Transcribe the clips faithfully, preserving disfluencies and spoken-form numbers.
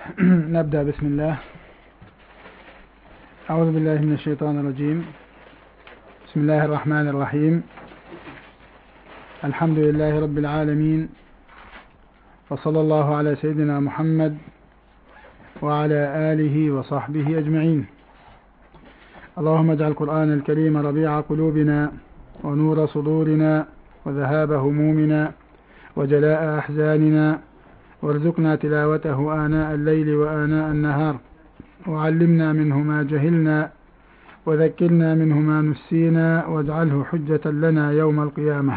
نبدأ بسم الله. أعوذ بالله من الشيطان الرجيم. بسم الله الرحمن الرحيم. الحمد لله رب العالمين، وصلى الله على سيدنا محمد وعلى آله وصحبه أجمعين. اللهم اجعل القرآن الكريم ربيع قلوبنا ونور صدورنا وذهاب همومنا وجلاء أحزاننا، وارزقنا تلاوته آناء الليل وآناء النهار، وعلمنا منه ما جهلنا وذكرنا منه ما نسينا، واجعله حجة لنا يوم القيامة.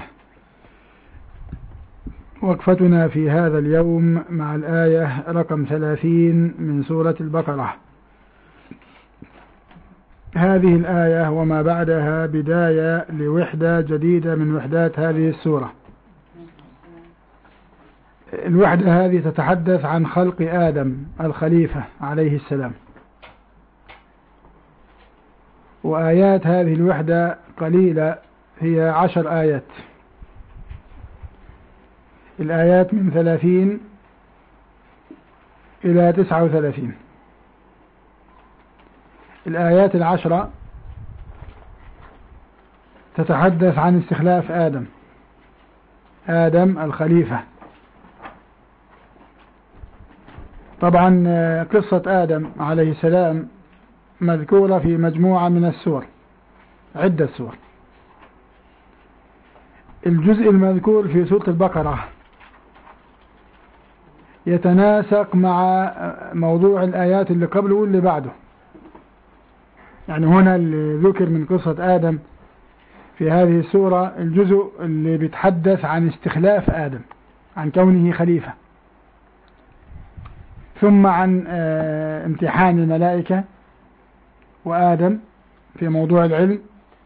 وقفتنا في هذا اليوم مع الآية رقم ثلاثين من سورة البقرة. هذه الآية وما بعدها بداية لوحدة جديدة من وحدات هذه السورة. الوحدة هذه تتحدث عن خلق آدم الخليفة عليه السلام، وآيات هذه الوحدة قليلة، هي عشر آيات. الآيات من ثلاثين إلى تسعة وثلاثين. الآيات العشرة تتحدث عن استخلاف آدم آدم الخليفة. طبعا قصة آدم عليه السلام مذكورة في مجموعة من السور، عدة سور. الجزء المذكور في سورة البقرة يتناسق مع موضوع الآيات اللي قبله واللي بعده. يعني هنا اللي ذكر من قصة آدم في هذه السورة الجزء اللي بيتحدث عن استخلاف آدم، عن كونه خليفة، ثم عن امتحان الملائكة وآدم في موضوع العلم،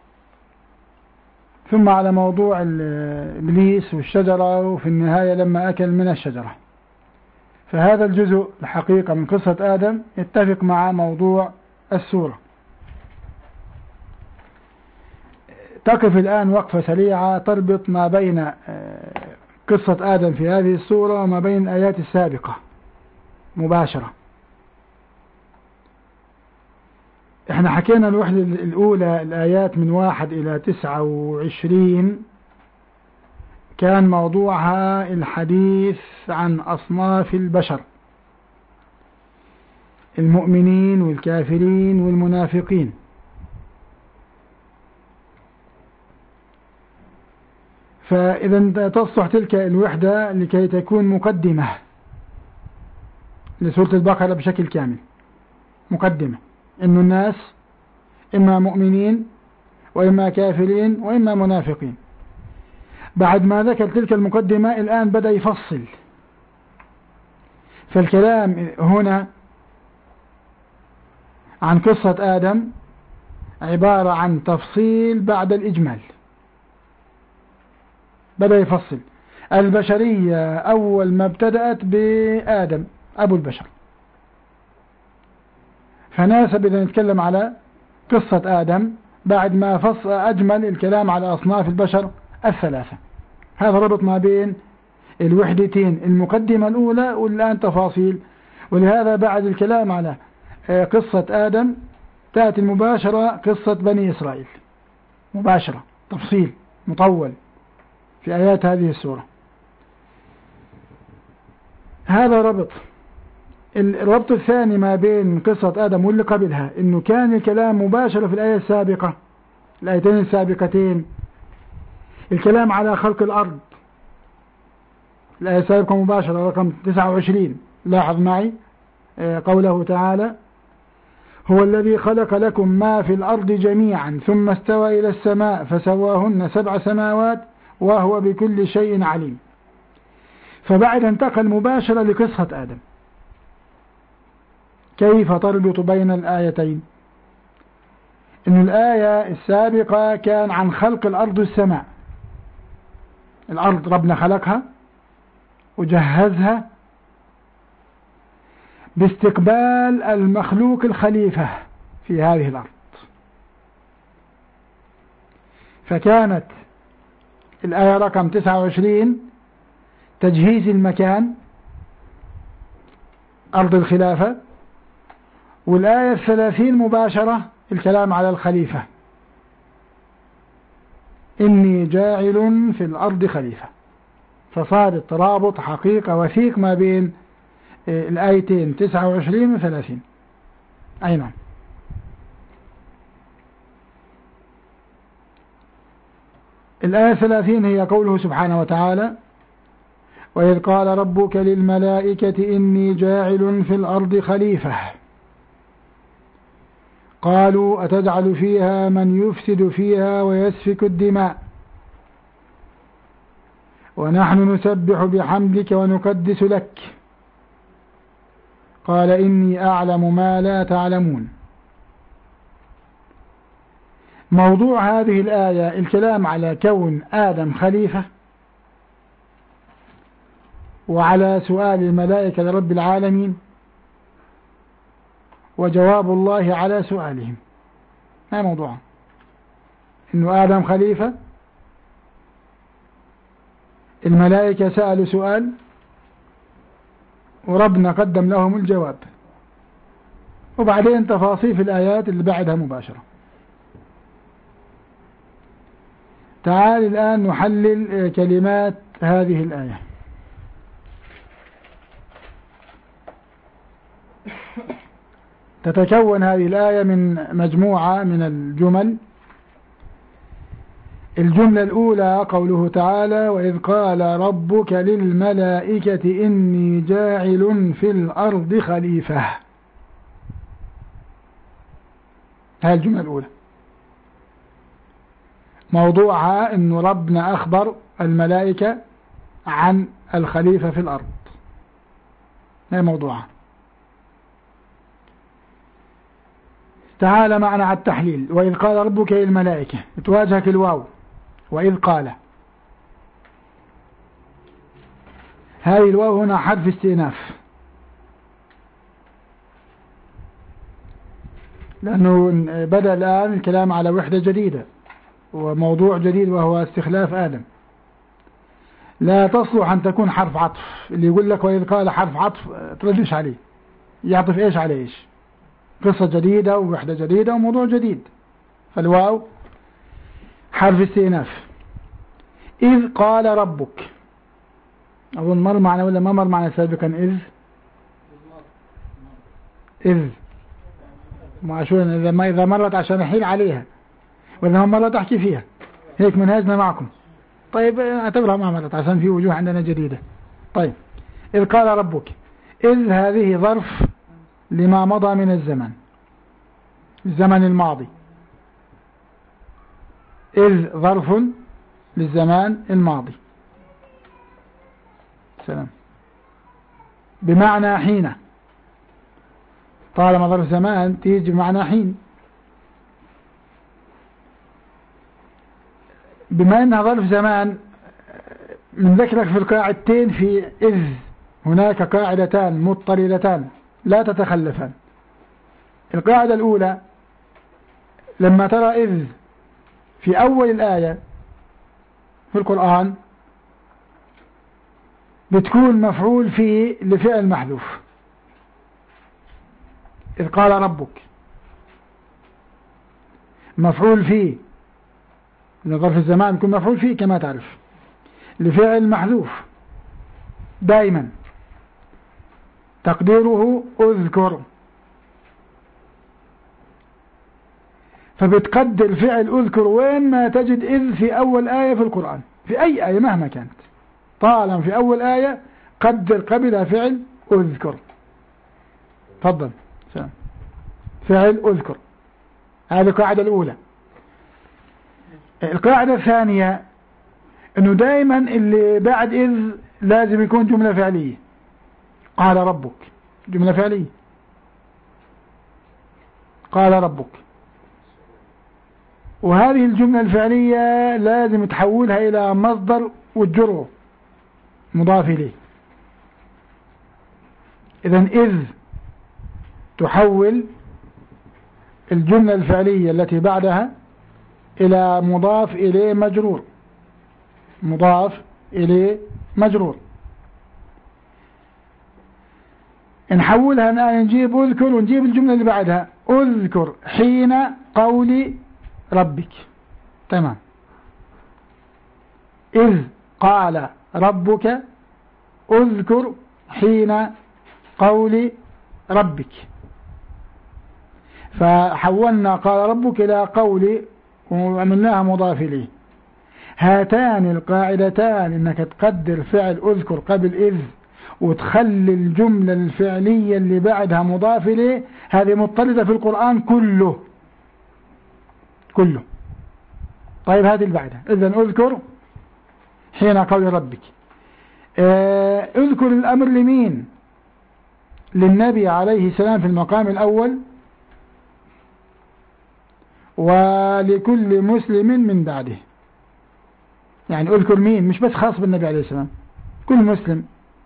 ثم على موضوع إبليس والشجرة، وفي النهاية لما أكل من الشجرة. فهذا الجزء الحقيقة من قصة آدم يتفق مع موضوع السورة. تقف الآن وقفة سريعة تربط ما بين قصة آدم في هذه السورة وما بين الآيات السابقة مباشرة. احنا حكينا الوحدة الأولى الآيات من واحد إلى تسعة وعشرين كان موضوعها الحديث عن أصناف البشر، المؤمنين والكافرين والمنافقين. فإذا تصلح تلك الوحدة لكي تكون مقدمة لسورة البقرة بشكل كامل. مقدمة إن الناس إما مؤمنين وإما كافرين وإما منافقين. بعد ما ذكر تلك المقدمة الآن بدأ يفصل. فالكلام هنا عن قصة آدم عبارة عن تفصيل بعد الإجمال. بدأ يفصل. البشرية أول ما ابتدأت بآدم أبو البشر، فناسب إذا نتكلم على قصة آدم بعد ما فصل أجمل الكلام على أصناف البشر الثلاثة. هذا ربط ما بين الوحدتين، المقدمة الأولى والآن تفاصيل. ولهذا بعد الكلام على قصة آدم تأتي المباشرة قصة بني إسرائيل، مباشرة تفصيل مطول في آيات هذه السورة. هذا ربط. الربط الثاني ما بين قصة آدم واللي قبلها إنه كان الكلام مباشرة في الآية السابقة، الآيتين السابقتين، الكلام على خلق الأرض. الآية السابقة مباشرة رقم تسعة وعشرين. لاحظ معي قوله تعالى: هو الذي خلق لكم ما في الأرض جميعا ثم استوى إلى السماء فسواهن سبع سماوات وهو بكل شيء عليم. فبعد انتقل مباشرة لقصة آدم. كيف تربط بين الآيتين؟ إن الآية السابقة كان عن خلق الأرض والسماء. الأرض ربنا خلقها وجهزها باستقبال المخلوق الخليفة في هذه الأرض. فكانت الآية رقم تسعة وعشرين تجهيز المكان أرض الخلافة، والآية الثلاثين مباشرة الكلام على الخليفة، إني جاعل في الأرض خليفة. فصار الترابط حقيقة وثيق ما بين الآيتين تسعة وعشرين وثلاثين. أي نعم. الآية ثلاثين هي قوله سبحانه وتعالى: وإذ قال ربك للملائكة إني جاعل في الأرض خليفة قالوا أتجعل فيها من يفسد فيها ويسفك الدماء ونحن نسبح بحمدك ونقدس لك قال إني أعلم ما لا تعلمون. موضوع هذه الآية الكلام على كون آدم خليفة، وعلى سؤال الملائكة لرب العالمين، وجواب الله على سؤالهم. ما موضوعه؟ إنه آدم خليفة، الملائكة سألوا سؤال، وربنا قدم لهم الجواب، وبعدين تفاصيل في الآيات اللي بعدها مباشرة. تعال الآن نحلل كلمات هذه الآية. تتكون هذه الآية من مجموعة من الجمل. الجملة الأولى قوله تعالى: وإذ قال ربك للملائكة إني جاعل في الأرض خليفة. هذه الجملة الأولى، موضوعها أن ربنا أخبر الملائكة عن الخليفة في الأرض. هذا موضوعها. تعال معنا على التحليل. وإذ قال ربك للملائكة، تواجهك الواو، وإذ قال. هذه الواو هنا حرف استئناف، لأنه بدأ الآن الكلام على وحدة جديدة وموضوع جديد، وهو استخلاف آدم. لا تصلح أن تكون حرف عطف. اللي يقول لك وإذ قال حرف عطف تردش عليه، يعطف إيش على إيش؟ قصة جديدة ووحدة جديدة وموضوع جديد. فالواو حرف استئناف. إذ قال ربك، أظن مر معنا ولا ما مر معنا سابقا؟ إذ إذ ما شو إذا ما إذا مرت عشان أحيل عليها، وإذا ما مرت أحكي فيها. هيك منهجنا معكم. طيب اعتبرها ما مرت عشان في وجوه عندنا جديدة. طيب، إذ قال ربك. إذ هذه ظرف لما مضى من الزمن، الزمن الماضي. إذ ظرف للزمان الماضي. سلام. بمعنى حين، طالما ظرف زمان تيجي بمعنى حين. بما أنها ظرف زمان، من ذكرك في القاعدتين في إذ هناك قاعدتان مضطردتان لا تتخلفان. القاعدة الأولى: لما ترى إذ في أول الآية في القرآن بتكون مفعول فيه لفعل محذوف. إذ قال ربك مفعول فيه، ظرف الزمان يكون مفعول فيه كما تعرف لفعل محذوف دائما، تقديره أذكر. فبتقدر فعل أذكر وين ما تجد إذ في أول آية في القرآن، في أي آية مهما كانت، طالما في أول آية قدر قبلها فعل أذكر. تفضل. فعل أذكر. هذه القاعدة الأولى. القاعدة الثانية أنه دائما اللي بعد إذ لازم يكون جملة فعلية. قال ربك جملة فعلية، قال ربك، وهذه الجملة الفعلية لازم تحولها إلى مصدر وتجره مضاف إليه. إذن إذ تحول الجملة الفعلية التي بعدها إلى مضاف إليه مجرور، مضاف إليه مجرور. نحولها الآن نجيب اذكر ونجيب الجملة اللي بعدها اذكر حين قول ربك. تمام. إذ قال ربك اذكر حين قول ربك. فحولنا قال ربك إلى قول وعملناها مضاف إليه. هاتان القاعدتان انك تقدر فعل اذكر قبل إذ وتخلي الجملة الفعلية اللي بعدها مضاف إليه، هذه مضطردة في القرآن كله كله. طيب هذه اللي بعدها إذن اذكر حين قول ربك. اه اذكر الأمر لمين؟ للنبي عليه السلام في المقام الأول، ولكل مسلم من بعده. يعني اذكر مين؟ مش بس خاص بالنبي عليه السلام، كل مسلم.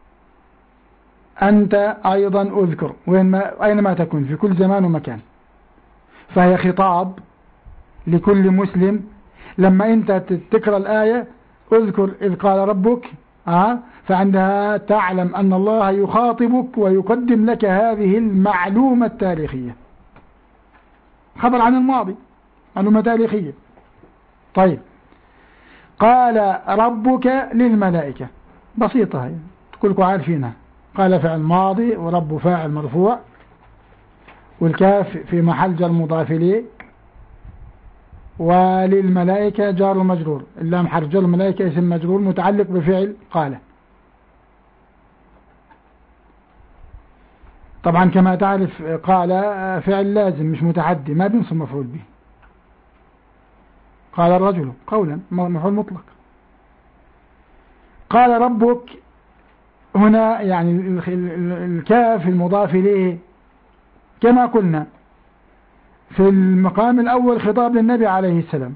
أنت أيضا اذكر وينما أينما تكون في كل زمان ومكان. فهي خطاب لكل مسلم. لما أنت تقرأ الآية اذكر إذ قال ربك آه فعندها تعلم أن الله يخاطبك ويقدم لك هذه المعلومة التاريخية، خبر عن الماضي، معلومة تاريخية. طيب قال ربك للملائكة، بسيطة هي كلكم عارفينها. قال فعل ماضي ورب فاعل مرفوع، والكاف في محل جر مضاف إليه، وللملائكة جار ومجرور. اللام حرف جر، الملائكة اسم مجرور متعلق بفعل قال. طبعا كما تعرف قال فعل لازم مش متعدي، ما بينصب مفعول به. قال الرجل قولا مفعول مطلق. قال ربك هنا يعني الكاف المضاف إليه كما قلنا في المقام الأول خطاب للنبي عليه السلام،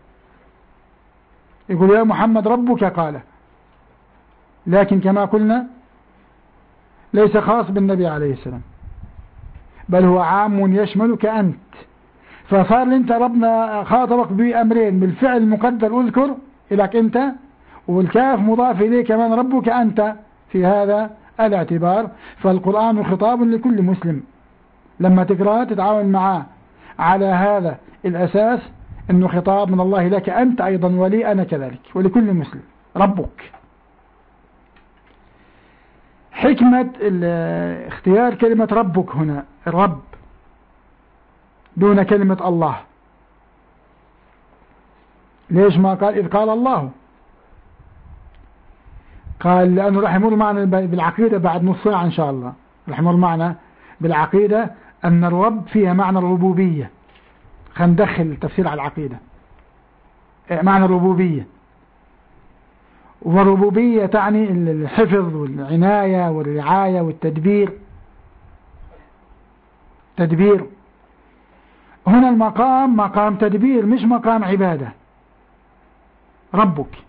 يقول يا محمد ربك قال، لكن كما قلنا ليس خاص بالنبي عليه السلام، بل هو عام يشملك أنت. فصار لنت ربنا خاطبك بأمرين، بالفعل المقدر اذكر إليك أنت، والكاف مضاف إليه كمان ربك أنت في هذا الاعتبار. فالقرآن خطاب لكل مسلم، لما تقرأ تتعامل معاه على هذا الأساس أنه خطاب من الله لك أنت أيضا، ولي أنا كذلك، ولكل مسلم. ربك. حكمة اختيار كلمة ربك هنا، الرب دون كلمة الله. ليش ما قال إذ قال الله؟ قال لأنه رح يمر معنا بالعقيدة بعد نص ساعة إن شاء الله، رح يمر معنا بالعقيدة أن الرب فيها معنى الربوبية. خلينا ندخل التفسير على العقيدة. معنى الربوبية، والربوبية تعني الحفظ والعناية والرعاية والتدبير. تدبير هنا المقام مقام تدبير مش مقام عبادة. ربك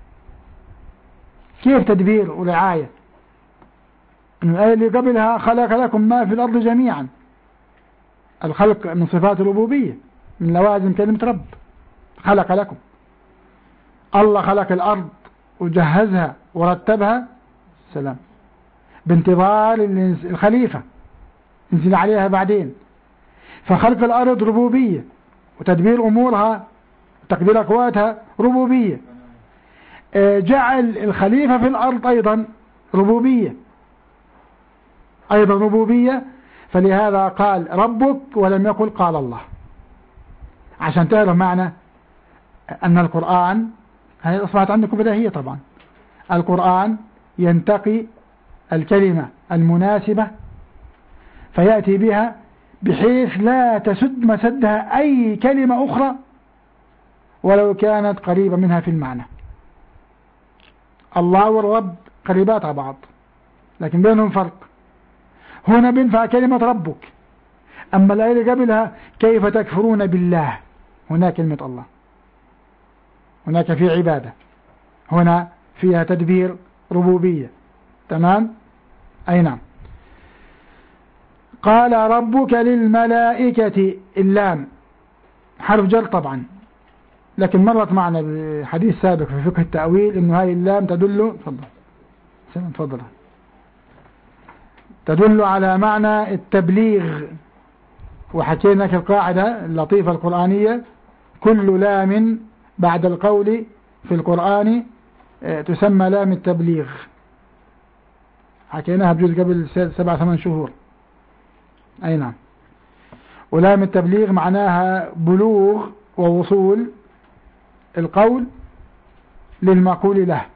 كيف تدبير ورعاية؟ الآية اللي قبلها خلق لكم ما في الأرض جميعا. الخلق من صفات الربوبية، من لوازم كلمة رب. خلق لكم، الله خلق الأرض وجهزها ورتبها سلام بانتظار الخليفة ينزل عليها بعدين. فخلق الأرض ربوبية، وتدبير أمورها وتقدير أقواتها ربوبية. جعل الخليفة في الأرض أيضا ربوبية، أيضا ربوبية. فلهذا قال ربك ولم يقل قال الله، عشان تعرف معنى أن القرآن هذه أصبحت عندكم بداهية. طبعا القرآن ينتقي الكلمة المناسبة فيأتي بها بحيث لا تسد مسدها أي كلمة أخرى ولو كانت قريبة منها في المعنى. الله والرب قريبات على بعض لكن بينهم فرق. هنا بينفع كلمة ربك، أما الآية اللي قبلها كيف تكفرون بالله، هنا كلمة الله، هناك في عبادة، هنا فيها تدبير ربوبية. تمام؟ أي نعم. قال ربك للملائكة، اللام حرف جر طبعا، لكن مرت معنا بحديث سابق في فقه التأويل إنه هاي اللام تدل. تفضل تفضل تدل على معنى التبليغ. وحكينا لك القاعدة اللطيفة القرآنية: كل لام بعد القول في القرآن تسمى لام التبليغ. حكيناها بجزء قبل سبع ثمان شهور. أي نعم. ولام التبليغ معناها بلوغ ووصول القول للمقول له.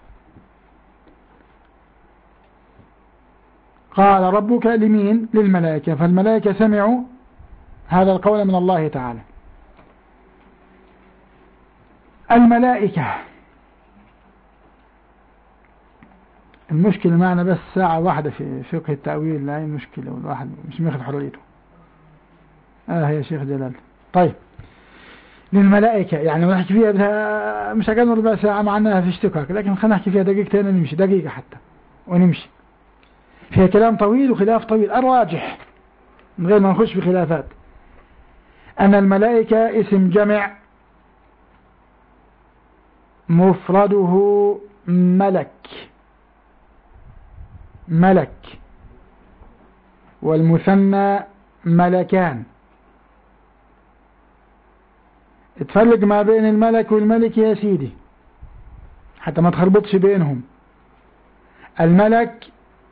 قال ربك لمين؟ للملائكة. فالملائكة سمعوا هذا القول من الله تعالى. الملائكة المشكلة معنا بس ساعة واحدة في فقه التأويل، لا هي مشكلة والواحد مش ماخذ حريته. آه يا شيخ جلال. طيب للملائكة يعني نحكي فيها بدها مش أقل ربع ساعة معناها في اشتقاق، لكن خلينا نحكي فيها دقيقتين ونمشي، دقيقة حتى ونمشي. فيها كلام طويل وخلاف طويل. الراجح من غير ما نخش في خلافات أن الملائكة اسم جمع مفرده ملك، ملك، والمثنى ملكان. اتفرق ما بين الملك والملك يا سيدي حتى ما تخربطش بينهم. الملك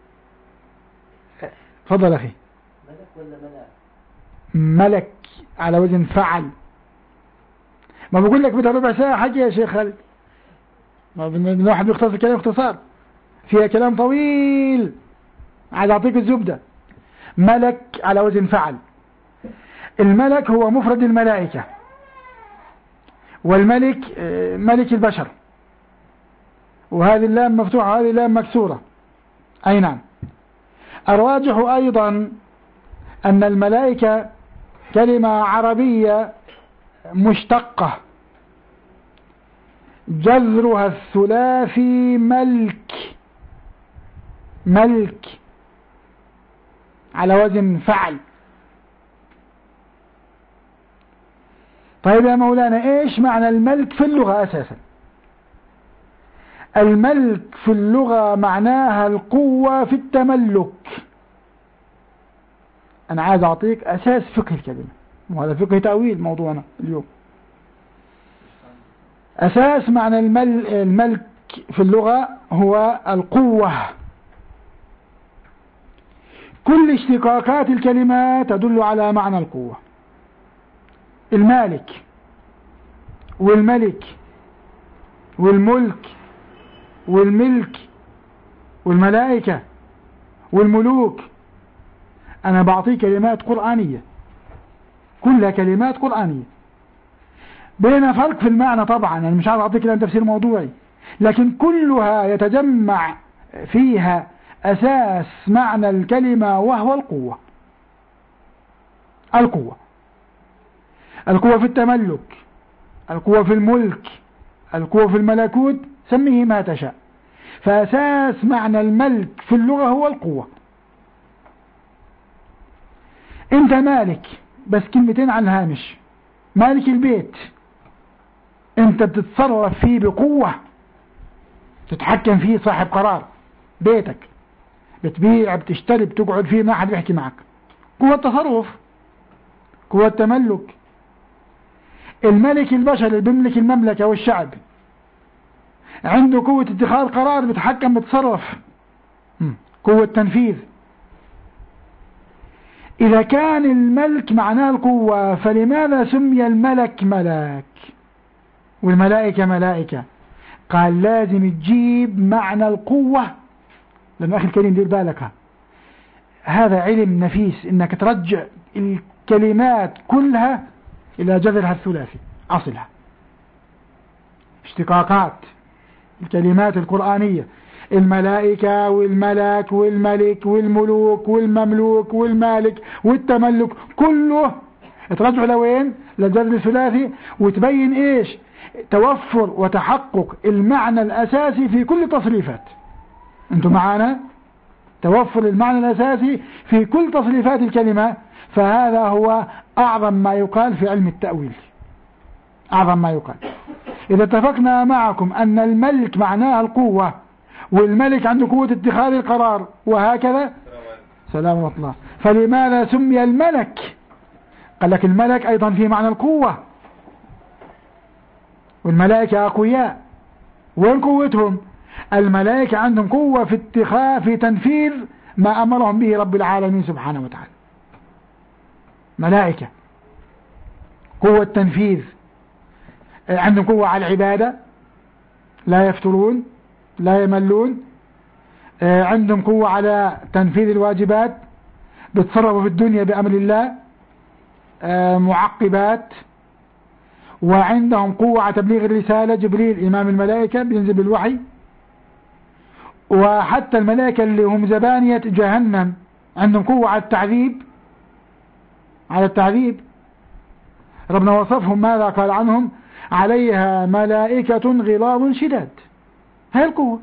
فضل أخي. ملك ولا ملك؟ ملك على وزن فعل. ما بقول لك بدها ربع ساعة حاجة يا شيخ خالد، ما الواحد بيختصر كلام اختصار، فيها كلام طويل عايز أعطيك الزبدة. ملك على وزن فعل. الملك هو مفرد الملائكة، والملك ملك البشر، وهذه اللام مفتوحة وهذه اللام مكسورة. أي نعم. الراجح أيضا أن الملائكة كلمة عربية مشتقة جذرها الثلاثي ملك، ملك على وزن فعل. طيب يا مولانا ايش معنى الملك في اللغة اساسا؟ الملك في اللغة معناها القوة في التملك. انا عايز اعطيك اساس فقه الكلمة، وهذا فقه تأويل موضوعنا اليوم. اساس معنى المل... الملك في اللغة هو القوة. كل اشتقاقات الكلمة تدل على معنى القوة. المالك والملك والملك والملك والملائكة والملوك، أنا بعطي كلمات قرآنية كلها كلمات قرآنية. بين فرق في المعنى طبعا، أنا مش عارف أعطيك لأن تفسير موضوعي، لكن كلها يتجمع فيها أساس معنى الكلمة وهو القوة. القوة القوة في التملك، القوة في الملك، القوة في الملكوت، سميه ما تشاء. فأساس معنى الملك في اللغة هو القوة. انت مالك، بس كلمتين عن الهامش. مالك البيت، انت بتتصرف فيه بقوة، تتحكم فيه، صاحب قرار بيتك، بتبيع بتشتري بتقعد فيه، ما حد بيحكي معك. قوة تصرف، قوة تملك. الملك البشر اللي بيملك المملكة والشعب عنده قوة اتخاذ قرار، بيتحكم بتصرف، قوة تنفيذ. إذا كان الملك معناه القوة، فلماذا سمي الملك ملك والملائكة ملائكة؟ قال لازم تجيب معنى القوة، لأن أخي الكريم دير بالك، هذا علم نفيس إنك ترجع الكلمات كلها إلى جذرها الثلاثي أصلها. اشتقاقات الكلمات القرآنية، الملائكة والملك والملك والملوك والمملوك والمالك والتملك، كله ترجع لوين؟ للجذر الثلاثي، وتبين ايش؟ توفر وتحقق المعنى الأساسي في كل تصريفات. انتم معانا؟ توفر المعنى الأساسي في كل تصريفات الكلمة. فهذا هو أعظم ما يقال في علم التأويل، أعظم ما يقال. إذا اتفقنا معكم أن الملك معناها القوة، والملك عنده قوة اتخاذ القرار، وهكذا سلام ورحمة الله. فلماذا سمي الملك؟ قال لك الملك أيضا في معنى القوة، والملائكة أقوياء. وين قوتهم؟ الملائكة عندهم قوة في اتخاذ في تنفيذ ما أمرهم به رب العالمين سبحانه وتعالى. ملائكة قوة تنفيذ، عندهم قوة على العبادة، لا يفترون لا يملون، عندهم قوة على تنفيذ الواجبات، بيتصرفوا في الدنيا بأمر الله، معقبات. وعندهم قوة على تبليغ الرسالة، جبريل إمام الملائكة بينزل بالوحي. وحتى الملائكة اللي هم زبانية جهنم عندهم قوة على التعذيب، على التعذيب. ربنا وصفهم ماذا قال عنهم؟ عليها ملائكة غلاظ شداد. هاي القوة،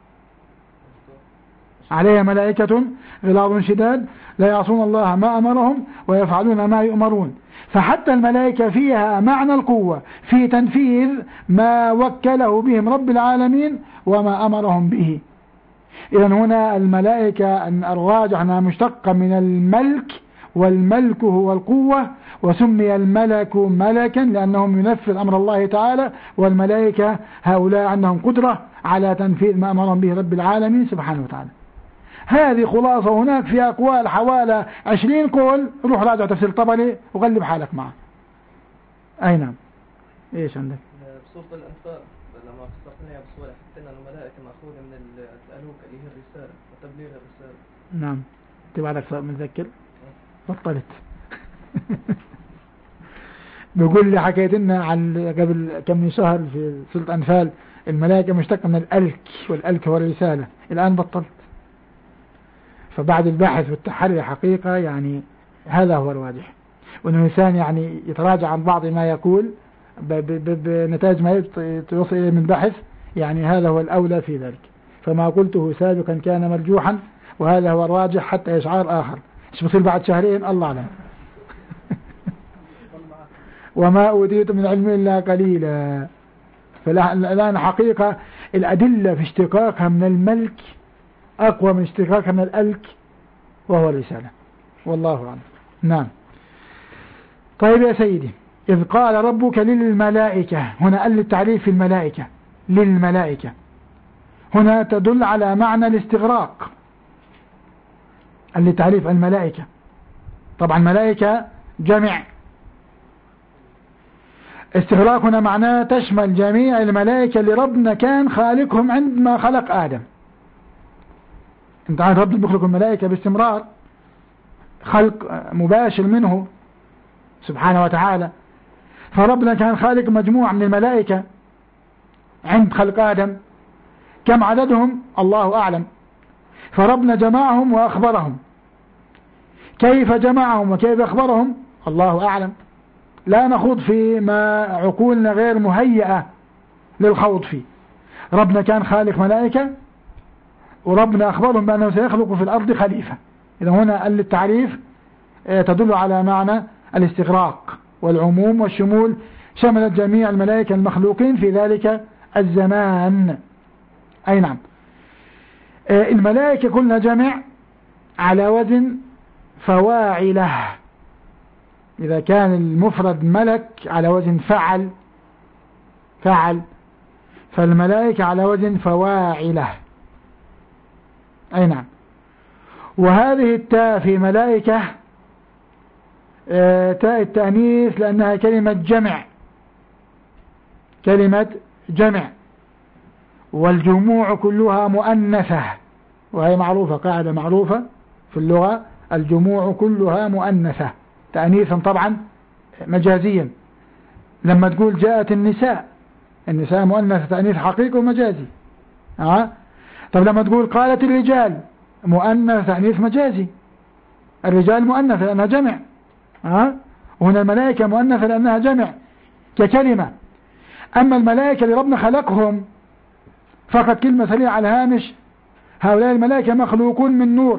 عليها ملائكة غلاظ شداد لا يعصون الله ما أمرهم ويفعلون ما يؤمرون. فحتى الملائكة فيها معنى القوة في تنفيذ ما وكله بهم رب العالمين وما أمرهم به. إذن هنا الملائكة الراجح أنها مشتقة من الملك، والملك هو القوة، وسمي الملك ملكا لأنهم ينفذ أمر الله تعالى، والملائكة هؤلاء عندهم قدرة على تنفيذ ما أمرهم به رب العالمين سبحانه وتعالى. هذه خلاصة. هناك في أقوال حوالي عشرين قول، روح راجع تفسير طبري وغلب حالك معه. أي نعم. إيش عندك؟ بسورة الأنفال لما قصرتنا بسورة حتى أن الملائكة مأخوذة من الألوك اللي هي الرسالة وتبليغ الرسالة. نعم. تبع لك صار متذكر؟ بطلت. بيقول لي حكيت لنا عن قبل كم من شهر في سورة أنفال الملائكة مشتقة من الألك، والألك هو الرسالة. الآن بطلت. فبعد البحث والتحري حقيقة يعني هذا هو الواضح، وأن الإنسان يعني يتراجع عن بعض ما يقول بنتائج ما يوصل إليه من بحث، يعني هذا هو الأولى في ذلك. فما قلته سابقا كان مرجوحا، وهذا هو الراجح حتى إشعار آخر. إيش بصير بعد شهرين الله أعلم. وما أوتيت من علم إلا قليلا. فالآن حقيقة الأدلة في اشتقاقها من الملك أقوى من اشتقاقها من الألك وهو الرسالة، والله أعلم. نعم. طيب يا سيدي، إذ قال ربك للملائكة، هنا قال التعريف في الملائكة للملائكة، هنا تدل على معنى الاستغراق. قال لتعريف الملائكة، طبعا ملائكة جمع، استغراق هنا معناه تشمل جميع الملائكة اللي ربنا كان خالقهم عندما خلق آدم. انت عارف ربنا بيخلق الملائكة باستمرار، خلق مباشر منه سبحانه وتعالى. فربنا كان خالق مجموعة من الملائكة عند خلق آدم، كم عددهم الله أعلم. فربنا جمعهم وأخبرهم، كيف جمعهم وكيف أخبرهم الله أعلم. لا نخوض في ما عقولنا غير مهيئة للخوض فيه. ربنا كان خالق ملائكة، وربنا أخبرهم بأنه سيخلق في الأرض خليفة. إذا هنا قال التعريف تدل على معنى الاستغراق والعموم والشمول، شملت جميع الملائكة المخلوقين في ذلك الزمان. أي نعم. الملائكة كلها جمع على وزن فواعله. إذا كان المفرد ملك على وزن فعل فعل، فالملائكة على وزن فواعله. أي نعم. وهذه التاء في ملائكة تاء التأنيث لأنها كلمة جمع، كلمة جمع، والجموع كلها مؤنثة، وهي معروفة، قاعدة معروفة في اللغة، الجموع كلها مؤنثة، تأنيثا طبعا مجازيا. لما تقول جاءت النساء، النساء مؤنثة تأنيث حقيقي ومجازي. أه؟ طب لما تقول قالت الرجال، مؤنث تأنيث مجازي، الرجال مؤنثة لأنها جمع. أه؟ وهنا الملائكة مؤنثة لأنها جمع ككلمة. أما الملائكة اللي ربنا خلقهم فقط كلمة سريعة على الهامش، هؤلاء الملائكة مخلوقون من نور،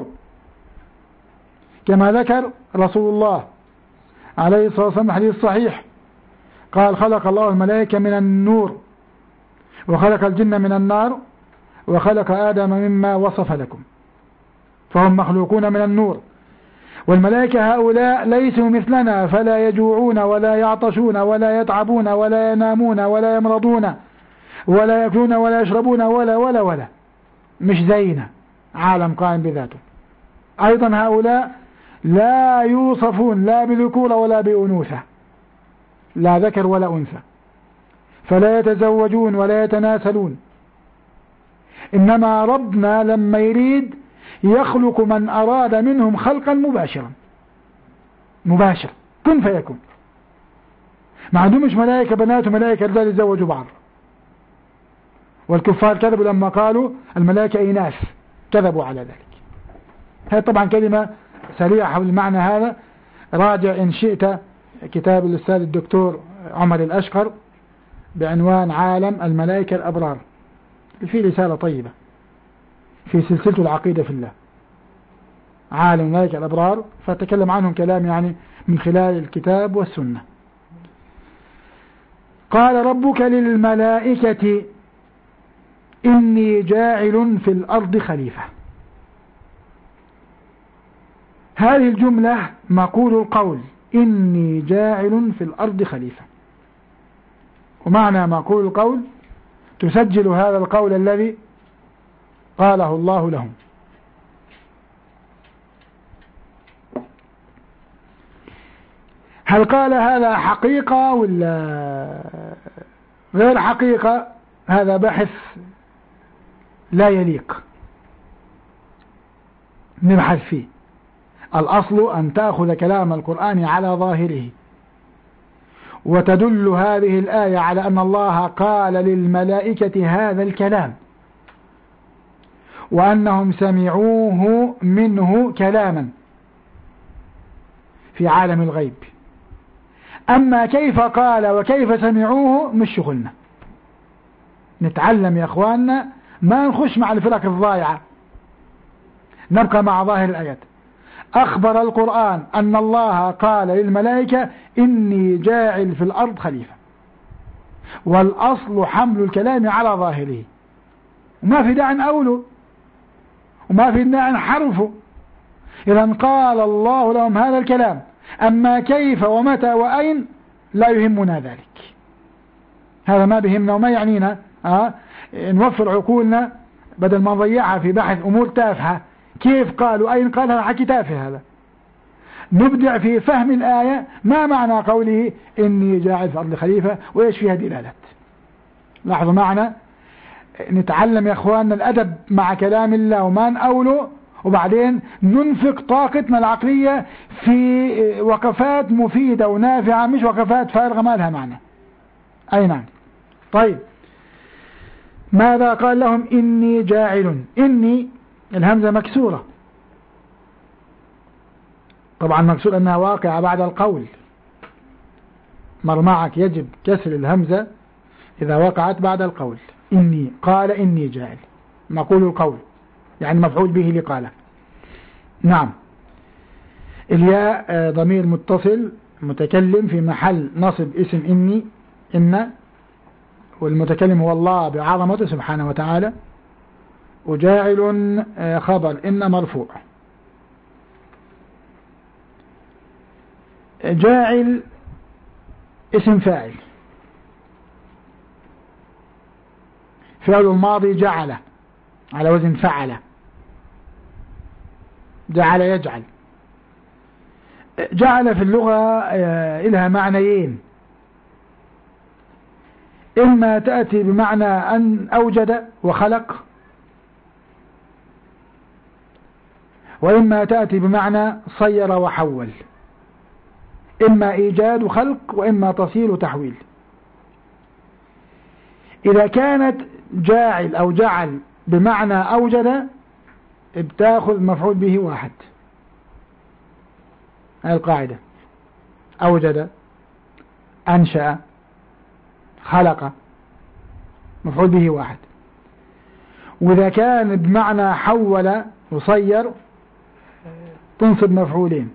كما ذكر رسول الله عليه الصلاة والسلام الحديث الصحيح، قال خلق الله الملائكة من النور، وخلق الجن من النار، وخلق آدم مما وصف لكم. فهم مخلوقون من النور. والملائكة هؤلاء ليسوا مثلنا، فلا يجوعون ولا يعطشون ولا يتعبون ولا ينامون ولا يمرضون ولا يأكلون ولا يشربون ولا ولا ولا مش زينا، عالم قائم بذاته. أيضا هؤلاء لا يوصفون لا بذكورة ولا بأنوثة، لا ذكر ولا أنثى، فلا يتزوجون ولا يتناسلون. إنما ربنا لما يريد يخلق من أراد منهم خلقا مباشرا مباشر، كن فيكون. ما عندهمش ملائكة بنات وملائكة رجال يتزوجوا بعض. والكفار كذبوا لما قالوا الملائكة إناث، كذبوا على ذلك. هذه طبعا كلمة سريعة حول المعنى هذا. راجع إن شئت كتاب الأستاذ الدكتور عمر الأشقر بعنوان عالم الملائكة الأبرار، فيه رسالة طيبة في سلسلة العقيدة في الله، عالم الملائكة الأبرار، فتكلم عنهم كلام يعني من خلال الكتاب والسنة. قال ربك للملائكة إني جاعل في الأرض خليفة. هذه الجملة مقول القول إني جاعل في الأرض خليفة، ومعنى مقول القول تسجل هذا القول الذي قاله الله لهم. هل قال هذا حقيقة ولا غير حقيقة؟ هذا بحث لا يليق نبحث فيه. الأصل أن تأخذ كلام القرآن على ظاهره، وتدل هذه الآية على أن الله قال للملائكة هذا الكلام وأنهم سمعوه منه كلاما في عالم الغيب. أما كيف قال وكيف سمعوه مش شغلنا، نتعلم يا أخواننا، ما نخش مع الفرق الضائعة، نبقى مع ظاهر الآيات. أخبر القرآن أن الله قال للملائكة إني جاعل في الأرض خليفة، والأصل حمل الكلام على ظاهره، وما في داعي نأوله وما في داعي نحرفه. إذا قال الله لهم هذا الكلام، أما كيف ومتى وأين لا يهمنا ذلك، هذا ما بهمنا وما يعنينا. أه؟ نوفر عقولنا بدل ما نضيعها في بحث أمور تافهة، كيف قالوا أين قال، هذا حكي تافه. هذا نبدع في فهم الآية، ما معنى قوله إني جاعل في الأرض خليفة وإيش فيها دلالات. لاحظوا معنا، نتعلم يا أخواننا الأدب مع كلام الله وما نأوله، وبعدين ننفق طاقتنا العقلية في وقفات مفيدة ونافعة، مش وقفات فارغة ما لها معنى. أي نعم. طيب، ماذا قال لهم؟ إني جاعل. إني الهمزة مكسورة، طبعا مكسور أنها واقعة بعد القول، مرمعك يجب كسر الهمزة إذا وقعت بعد القول. إني قال إني جاعل، مقول القول يعني مفعول به لقاله. نعم. الياء ضمير متصل متكلم في محل نصب اسم إني، إن، والمتكلم هو الله بعظمته سبحانه وتعالى، وجاعل خبر إن مرفوع. جاعل اسم فاعل، فعل الماضي جعل على وزن فعل، جعل يجعل. جعل في اللغة إلها معنيين، إما تأتي بمعنى أن أوجد وخلق، وإما تأتي بمعنى صير وحول، إما إيجاد وخلق وإما تصير وتحويل. إذا كانت جاعل أو جعل بمعنى أوجد بتاخذ مفعول به واحد، هذه القاعدة، أوجد، أنشأ، خلق، مفعول به واحد. وإذا كان بمعنى حول وصير تنصب مفعولين.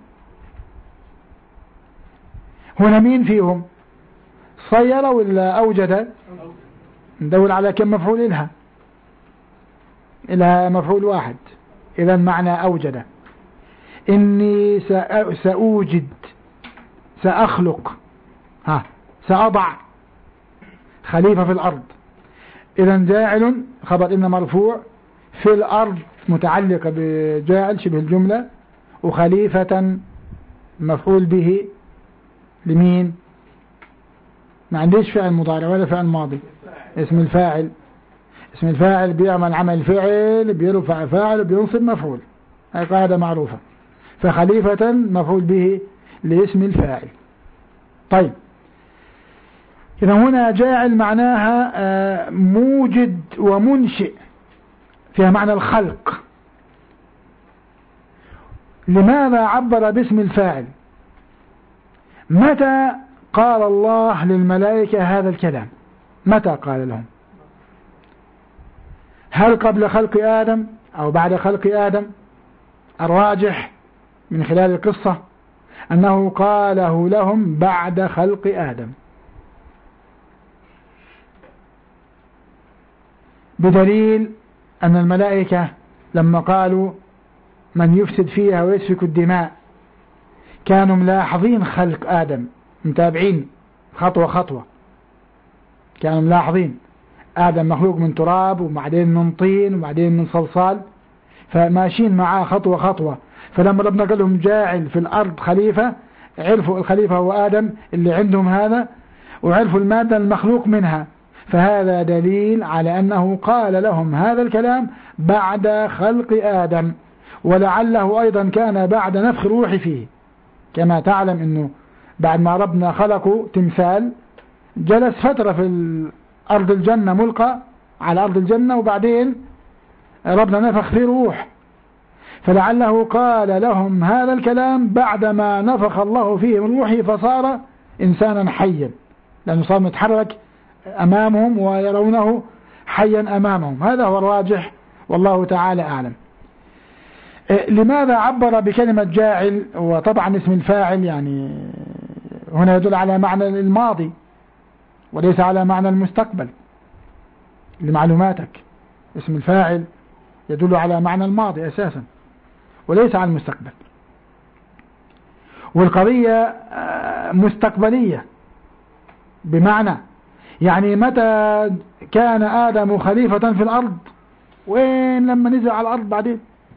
هنا مين فيهم؟ صير ولا أوجد؟ ندور على كم مفعول إلها، إلها مفعول واحد إذا معنى أوجد. إني سأوجد، سأخلق، ها سأضع خليفة في الأرض. إذا جاعل خبر إن مرفوع، في الأرض متعلقة بجاعل شبه الجملة، وخليفة مفعول به لمين؟ ما عنديش فعل مضارع ولا فعل ماضي، اسم الفاعل. اسم الفاعل بيعمل عمل فعل، بيرفع فاعل، بينصب مفعول، هذه قاعدة معروفة. فخليفة مفعول به لاسم الفاعل. طيب إذا هنا جاعل معناها موجد ومنشئ، فيها معنى الخلق. لماذا عبر باسم الفاعل؟ متى قال الله للملائكة هذا الكلام؟ متى قال لهم؟ هل قبل خلق آدم أو بعد خلق آدم؟ الراجح من خلال القصة أنه قاله لهم بعد خلق آدم، بدليل أن الملائكة لما قالوا من يفسد فيها ويسفك الدماء كانوا ملاحظين خلق آدم، متابعين خطوة خطوة، كانوا ملاحظين آدم مخلوق من تراب وبعدين من طين وبعدين من صلصال، فماشيين معاه خطوة خطوة. فلما ربنا قال لهم جاعل في الأرض خليفة، عرفوا الخليفة هو آدم اللي عندهم هذا، وعرفوا المادة المخلوق منها. فهذا دليل على أنه قال لهم هذا الكلام بعد خلق آدم، ولعله أيضا كان بعد نفخ روح فيه. كما تعلم أنه بعد ما ربنا خلقوا تمثال جلس فترة في أرض الجنة ملقى على أرض الجنة، وبعدين ربنا نفخ فيه روح، فلعله قال لهم هذا الكلام بعدما نفخ الله فيه من روحه فصار إنسانا حيا، لأنه صار متحرك أمامهم ويرونه حيا أمامهم. هذا هو الراجح والله تعالى أعلم. لماذا عبر بكلمة جاعل؟ وطبعا اسم الفاعل يعني هنا يدل على معنى الماضي وليس على معنى المستقبل. لمعلوماتك اسم الفاعل يدل على معنى الماضي أساسا وليس على المستقبل، والقضية مستقبلية، بمعنى يعني متى كان آدم خليفة في الأرض؟ وين لما نزل على الأرض بعدين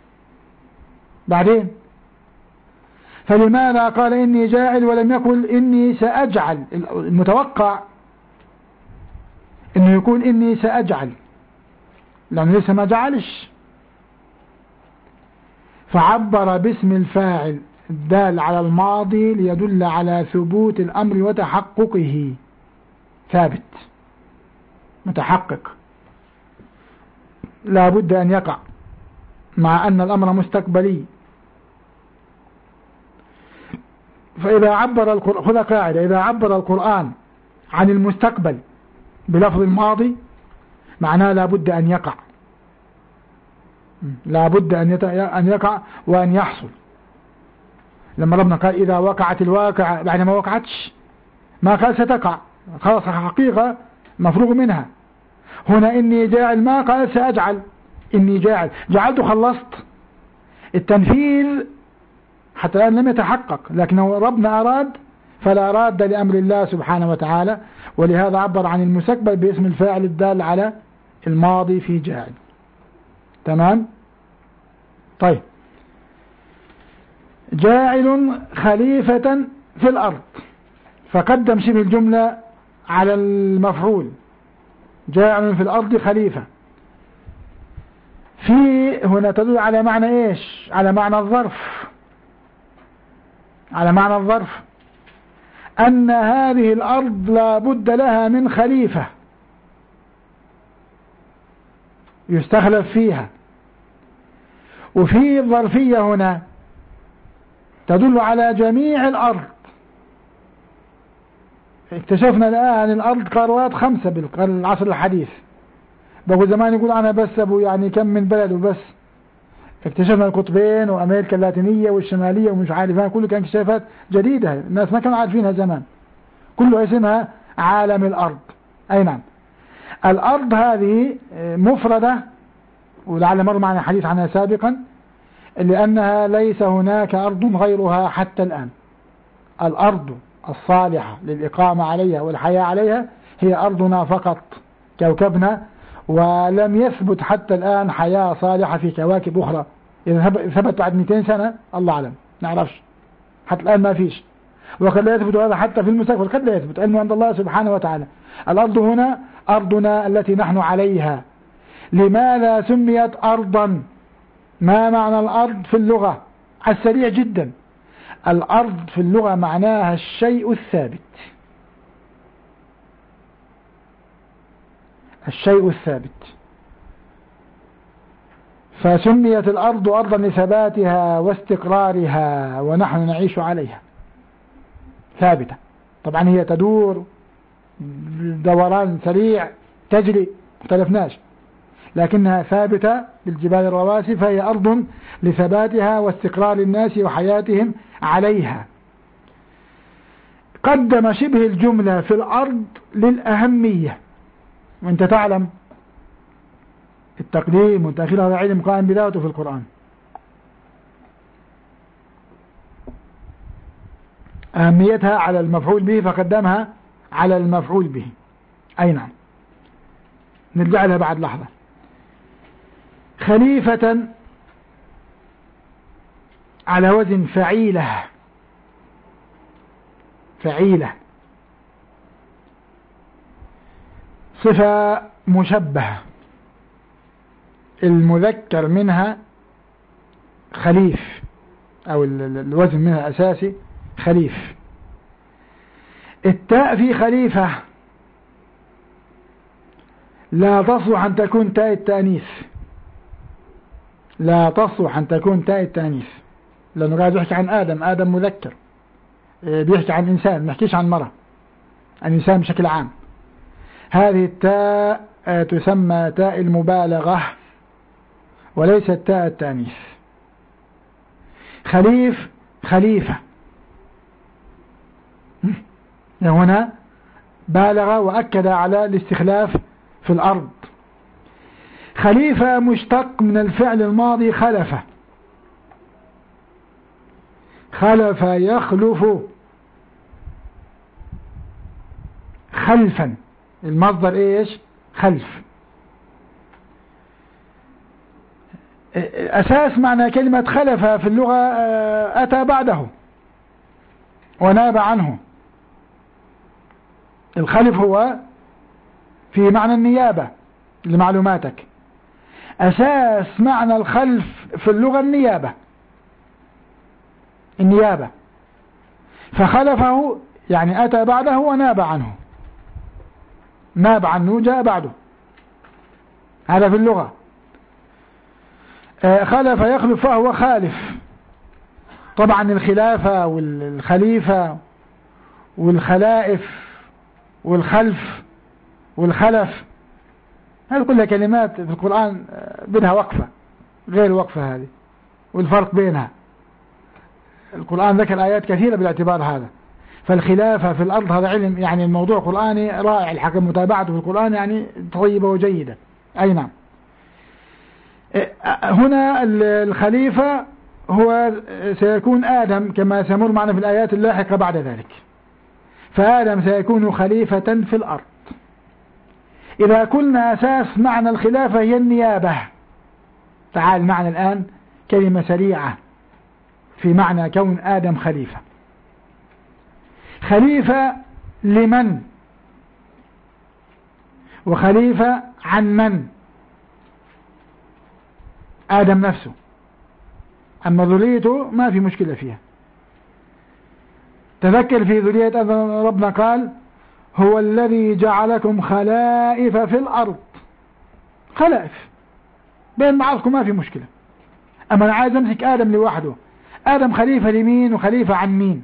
بعدين فلماذا قال إني جاعل ولم يقل إني سأجعل؟ المتوقع إنه يكون إني سأجعل، لأنه لسه ما جعلش. فعبر باسم الفاعل الدال على الماضي ليدل على ثبوت الأمر وتحققه، ثابت متحقق لا بد أن يقع، مع أن الأمر مستقبلي. فإذا عبر القرآن، خذ قاعدة، إذا عبر القرآن عن المستقبل بلفظ الماضي معناه لا بد أن يقع، لا بد أن يقع وأن يحصل. لما ربنا قال إذا وقعت الواقعة، بعد ما وقعتش، ما قال ستقع، خلاص حقيقة مفروغ منها. هنا إني جاعل ما قال سأجعل، إني جاعل، جعلت خلصت. التنفيذ حتى الآن لم يتحقق، لكنه ربنا أراد فلا راد لأمر الله سبحانه وتعالى، ولهذا عبر عن المستقبل باسم الفاعل الدال على الماضي في جاعل. تمام؟ طيب، جاعل خليفة في الأرض، فقدم شبه الجملة على المفعول، جاعل في الأرض خليفة. في هنا تدل على معنى إيش؟ على معنى الظرف، على معنى الظرف، أن هذه الأرض لا بد لها من خليفة يستخلف فيها. وفي الظرفية هنا تدل على جميع الأرض. اكتشفنا الآن الأرض قارات خمسة بالعصر الحديث، بقول زمان يقول أنا بس أبو يعني كم من بلد وبس. اكتشفنا القطبين وأمريكا اللاتينية والشمالية ومش عارفين، كله كان اكتشافات جديدة، الناس ما كانوا عارفينها زمان، كله اسمها عالم الأرض. أي نعم، الأرض هذه مفردة، ولعل مر معنا حديث عنها سابقا، لأنها ليس هناك أرض غيرها حتى الآن. الأرض الصالحة للإقامة عليها والحياة عليها هي أرضنا فقط، كوكبنا، ولم يثبت حتى الآن حياة صالحة في كواكب أخرى. إذا ثبت بعد مئتين سنة الله أعلم، نعرفش، حتى الآن ما فيش، وقد لا يثبت هذا حتى في المستقبل، قد لا يثبت، علمه عند الله سبحانه وتعالى. الأرض هنا أرضنا التي نحن عليها. لماذا سميت أرضا؟ ما معنى الأرض في اللغة؟ السريع جدا، الأرض في اللغة معناها الشيء الثابت، الشيء الثابت. فسميت الأرض أرضا لثباتها واستقرارها، ونحن نعيش عليها ثابتة. طبعا هي تدور دوران سريع، تجري، مختلفناش، لكنها ثابتة بالجبال الرواسي، فهي أرض لثباتها واستقرار الناس وحياتهم عليها. قدم شبه الجملة في الأرض للأهمية، وانت تعلم التقديم والتأخير هذا علم قائم بذاته في القرآن. أهميتها على المفعول به فقدمها على المفعول به. أي نعم، نرجع لها بعد لحظة. خليفة على وزن فعيلة، فعيلة صفة مشبهة، المذكر منها خليف، أو الوزن منها أساسي خليف. التاء في خليفة لا تصلح أن تكون تاء التأنيث، لا تصلح أن تكون تاء التأنيث، لأنه قاعد يحكي عن آدم، آدم مذكر، بيحكي عن إنسان، ما يحكيش عن مرة، عن إنسان بشكل عام. هذه التاء تسمى تاء المبالغة وليست تاء التأنيث. خليف خليفة هنا بالغ وأكد على الاستخلاف في الأرض. خليفة مشتق من الفعل الماضي خلف، خلف يخلف خلفا، المصدر ايش؟ خلف. أساس معنى كلمة خلف في اللغة أتى بعده وناب عنه. الخلف هو في معنى النيابة لمعلوماتك، أساس معنى الخلف في اللغة النيابة، النيابة، فخلفه يعني أتى بعده وناب عنه، ناب عنه جاء بعده، هذا في اللغة. خلف يخلف فهو خالف. طبعا الخلافة والخليفة والخلائف والخلف والخلف هذه كلها كلمات في القرآن بدها وقفة غير وقفة هذه، والفرق بينها. القرآن ذكر آيات كثيرة بالاعتبار هذا. فالخلافة في الأرض هذا علم، يعني الموضوع قرآني رائع، الحق متابعته في القرآن يعني طيبة وجيدة. أي نعم. هنا الخليفة هو سيكون آدم كما سيمر معنا في الآيات اللاحقة بعد ذلك. فآدم سيكون خليفة في الأرض. إذا قلنا أساس معنى الخلافة هي النيابة، تعال معنا الآن كلمة سريعة في معنى كون آدم خليفة. خليفة لمن؟ وخليفة عن من؟ آدم نفسه، أما ذريته ما في مشكلة فيها. تذكر في ذرية ربنا قال هو الذي جعلكم خلائف في الأرض، خلائف بين بعضكم ما في مشكلة. أما أنا عايز أمسك آدم لوحده، آدم خليفة لمين وخليفة عن مين؟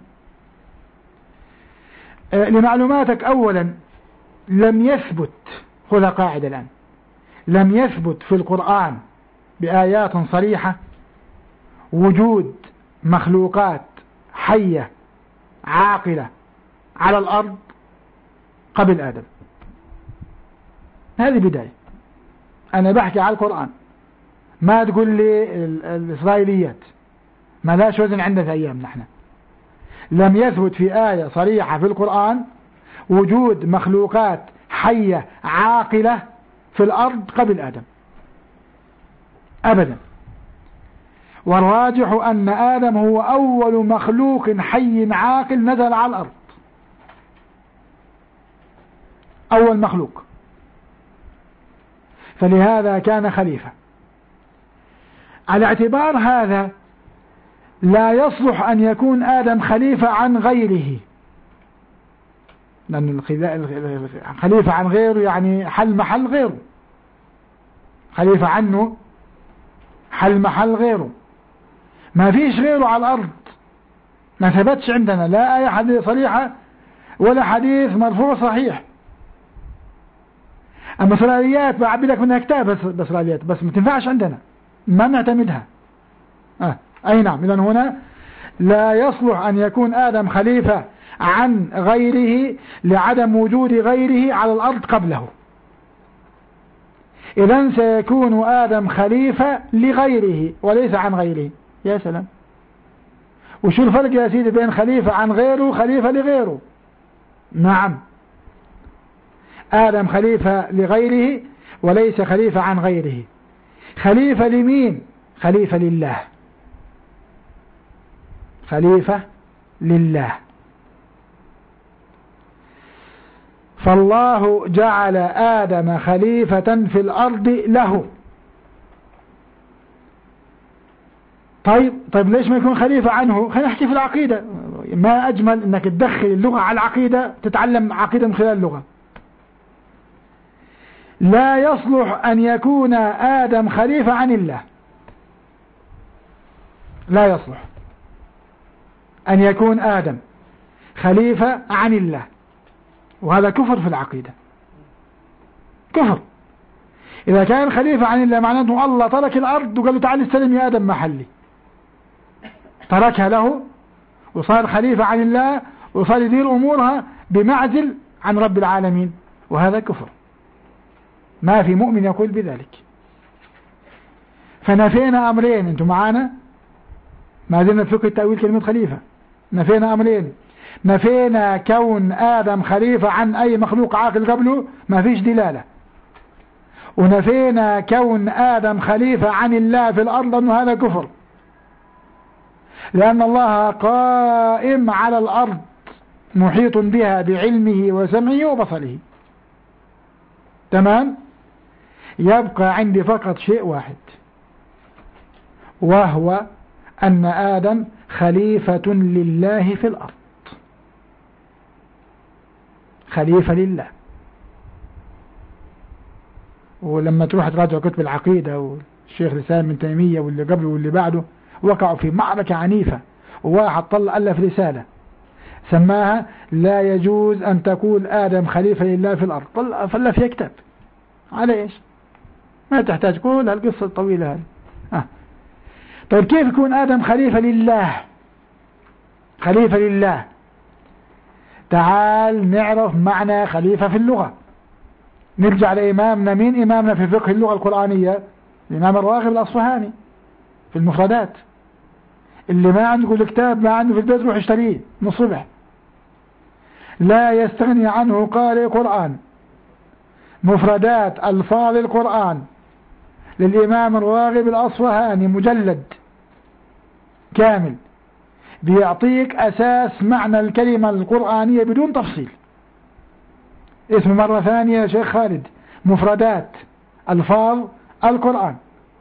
آه لمعلوماتك أولا لم يثبت، خذها قاعدة الآن، لم يثبت في القرآن بآيات صريحة وجود مخلوقات حية عاقلة على الأرض قبل آدم. هذه بداية، أنا بحكي على القرآن، ما تقول لي الإسرائيليات ما لاش وزن عندنا في أيام نحن. لم يثبت في آية صريحة في القرآن وجود مخلوقات حية عاقلة في الأرض قبل آدم أبدا. والراجح أن آدم هو أول مخلوق حي عاقل نزل على الأرض، أول مخلوق، فلهذا كان خليفة. على اعتبار هذا لا يصلح أن يكون آدم خليفة عن غيره، لأن الخليفة عن غيره يعني حل محل غيره، خليفة عنه حل محل غيره، ما فيش غيره على الأرض، ما ثبتش عندنا لا آية حديث صريحة ولا حديث مرفوع صحيح. أما إسرائيليات بعبي لك منها كتاب بس إسرائيليات بس ما تنفعش عندنا، ما نعتمدها. آه. أي نعم. إذن هنا لا يصلح أن يكون آدم خليفة عن غيره لعدم وجود غيره على الأرض قبله. إذن سيكون آدم خليفة لغيره وليس عن غيره. يا سلام. وشو الفرق يا سيدي بين خليفة عن غيره وخليفة لغيره؟ نعم، آدم خليفة لغيره وليس خليفة عن غيره. خليفة لمين؟ خليفة لله، خليفة لله. فالله جعل آدم خليفة في الأرض له. طيب طيب ليش ما يكون خليفة عنه؟ خلينا نحكي في العقيدة. ما أجمل أنك تدخل اللغة على العقيدة، تتعلم عقيدة من خلال اللغة. لا يصلح أن يكون آدم خليفة عن الله، لا يصلح أن يكون آدم خليفة عن الله، وهذا كفر في العقيدة، كفر. إذا كان خليفة عن الله معناته الله ترك الأرض وقال له تعال استلم يا آدم محلي، تركها له وصار خليفة عن الله وصار يدير أمورها بمعزل عن رب العالمين، وهذا كفر، ما في مؤمن يقول بذلك. فنفينا أمرين، أنتم معانا؟ ما زلنا في فقه التأويل كلمة خليفة. نفينا أمرين، نفينا كون آدم خليفة عن أي مخلوق عاقل قبله، ما فيش دلالة. ونفينا كون آدم خليفة عن الله في الأرض، أنه هذا كفر، لأن الله قائم على الأرض محيط بها بعلمه وسمعه وبصره. تمام؟ يبقى عندي فقط شيء واحد، وهو أن آدم خليفة لله في الأرض، خليفة لله. ولما تروح تراجع كتب العقيدة والشيخ الإسلام ابن تيمية واللي قبله واللي بعده وقعوا في معركة عنيفة، وواحد طلع ألف رسالة سماها لا يجوز أن تقول آدم خليفة لله في الأرض، طلع فلا فيها كتاب. على إيش؟ ما تحتاج كل هالقصة الطويلة هذه. آه. طيب كيف يكون آدم خليفة لله؟ خليفة لله، تعال نعرف معنى خليفة في اللغة. نرجع لإمامنا، مين إمامنا في فقه اللغة القرآنية؟ الإمام الراغب الأصفهاني في المفردات. اللي ما عنده كل كتاب ما عنده في البيت روح اشتريه من الصبح، لا يستغني عنه قارئ قرآن. مفردات ألفاظ القرآن للإمام الراغب الأصفهاني، مجلد كامل بيعطيك أساس معنى الكلمة القرآنية بدون تفصيل. اسمه مرة ثانية يا شيخ خالد مفردات ألفاظ القرآن،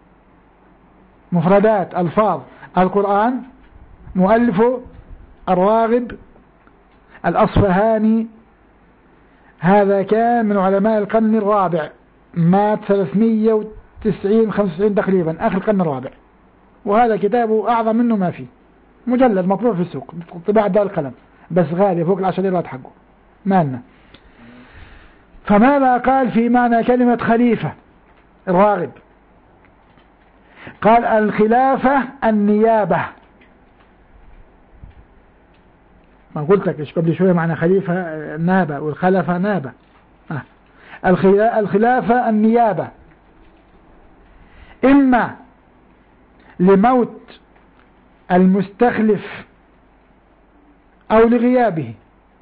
مفردات ألفاظ القرآن، مؤلفه الراغب الأصفهاني. هذا كان من علماء القرن الرابع، مات ثلاثمية وتسعين خمسة وتسعين تقريبا، آخر القرن الرابع، وهذا كتابه أعظم منه ما فيه، مجلد مطبوع في السوق طباعة دار القلم، بس غالي فوق العشر ليرات حقه مالنا. فماذا قال في معنى كلمة خليفة الراغب؟ قال الخلافة النيابة. ما قلت لك ايش قبل شوية معنى خليفة نابة والخلفة نابة. آه. الخلافة النيابة، إما لموت المستخلف أو لغيابه.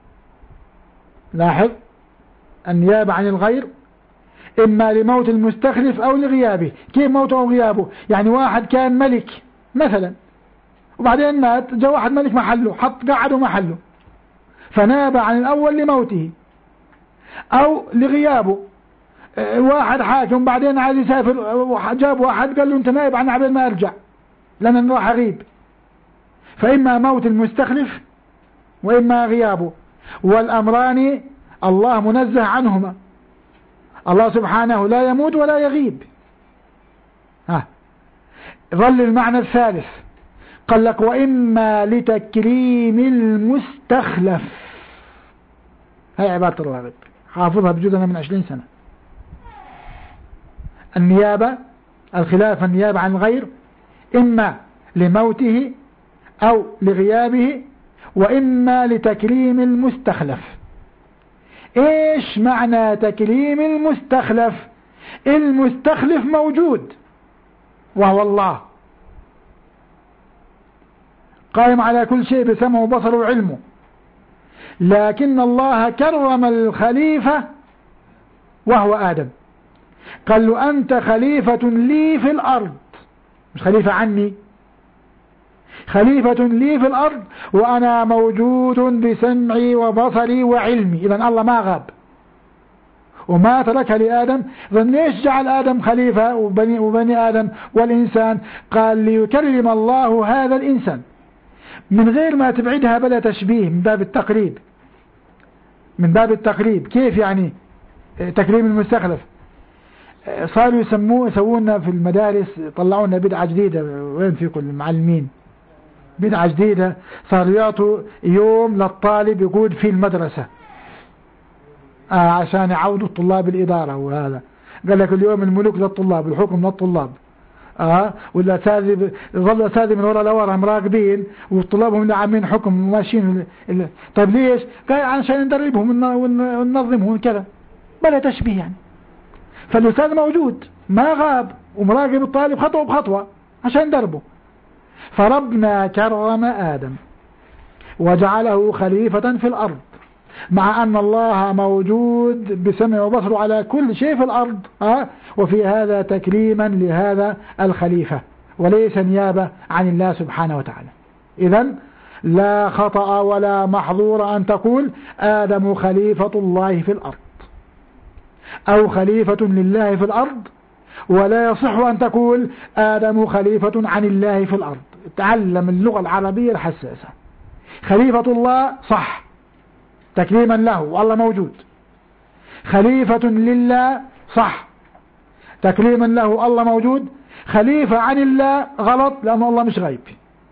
لاحظ النيابة عن الغير إما لموت المستخلف أو لغيابه. كيف موته أو غيابه؟ يعني واحد كان ملك مثلا وبعدين مات، جاء واحد ملك محله، حط قعده محله، فناب عن الأول لموته أو لغيابه. واحد حاكم بعدين عايز يسافر، جاب واحد قال له أنت نائب عن عبين ما أرجع لأن راح أغيب، فإما موت المستخلف وإما غيابه، والأمران الله منزه عنهما. الله سبحانه لا يموت ولا يغيب. ها ظل المعنى الثالث قال لك وإما لتكريم المستخلف. هاي عبارة الراغب حافظها بجزء من عشرين سنة. النيابة الخلافة النيابة عن الغير إما لموته أو لغيابه وإما لتكريم المستخلف. إيش معنى تكريم المستخلف؟ المستخلف موجود وهو الله قائم على كل شيء بسمعه وبصره وعلمه، لكن الله كرم الخليفة وهو آدم، قال له أنت خليفة لي في الأرض، مش خليفة عني، خليفة لي في الأرض وأنا موجود بسمعي وبصري وعلمي. إذن الله ما غاب وما تركها لآدم. إذن ليش جعل آدم خليفة وبني, وبني آدم والإنسان؟ قال ليكرم الله هذا الإنسان من غير ما تبعدها بلا تشبيه، من باب التقريب، من باب التقريب. كيف يعني تكريم المستخلف؟ صاروا يسموه يسوونا في المدارس، طلعونا بدعة جديدة. وين فيكم المعلمين؟ بدعة جديدة، صاروا يعطوا يوم للطالب يقود في المدرسة آه عشان يعودوا الطلاب الإدارة. وهذا قال لك اليوم الملوك للطلاب، الحكم للطلاب. اه ولا أساتذة ظل أساتذة من وراء لورا مراقبين والطلاب هم اللي عاملين حكم وماشيين. طيب ليش؟ قال عشان ندربهم وننظمهم كذا بلا تشبيه يعني. فالأستاذ موجود ما غاب ومراقب الطالب خطوة بخطوة عشان ندربه. فربنا كرم آدم وجعله خليفة في الأرض مع أن الله موجود بسمع وبصر على كل شيء في الأرض أه؟ وفي هذا تكريما لهذا الخليفة وليس نيابة عن الله سبحانه وتعالى. إذن لا خطأ ولا محظور أن تقول آدم خليفة الله في الأرض أو خليفة لله في الأرض، ولا يصح أن تقول آدم خليفة عن الله في الأرض. تعلم اللغة العربية الحساسة. خليفة الله صح تكريما له والله موجود، خليفة لله صح تكريما له الله موجود، خليفة عن الله غلط لأن الله مش غيب.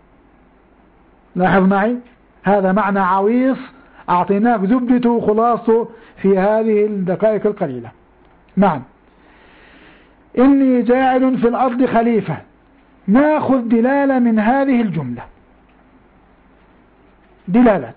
لاحظ معي هذا معنى عويص أعطيناك زبدته وخلاصه في هذه الدقائق القليلة. نعم إني جاعل في الأرض خليفة، ناخذ دلالة من هذه الجملة، دلالات.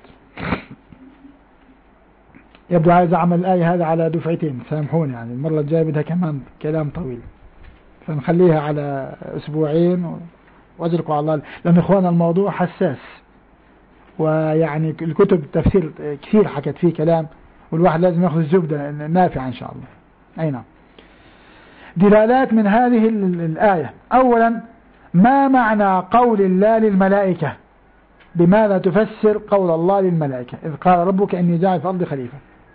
يبدو عايز أعمل الآية هذا على دفعتين، سامحوني يعني المرة الجاية بدها كمان كلام طويل، فنخليها على أسبوعين وأجركوا على الله، لأن إخوانا الموضوع حساس، ويعني الكتب التفسير كثير حكت فيه كلام، والواحد لازم يأخذ الزبدة نافعة إن شاء الله. أي نعم. دلالات من هذه الآية. أولا ما معنى قول الله للملائكة؟ بماذا تفسر قول الله للملائكة إذ قال ربك إني جاعل في الأرض خليفة؟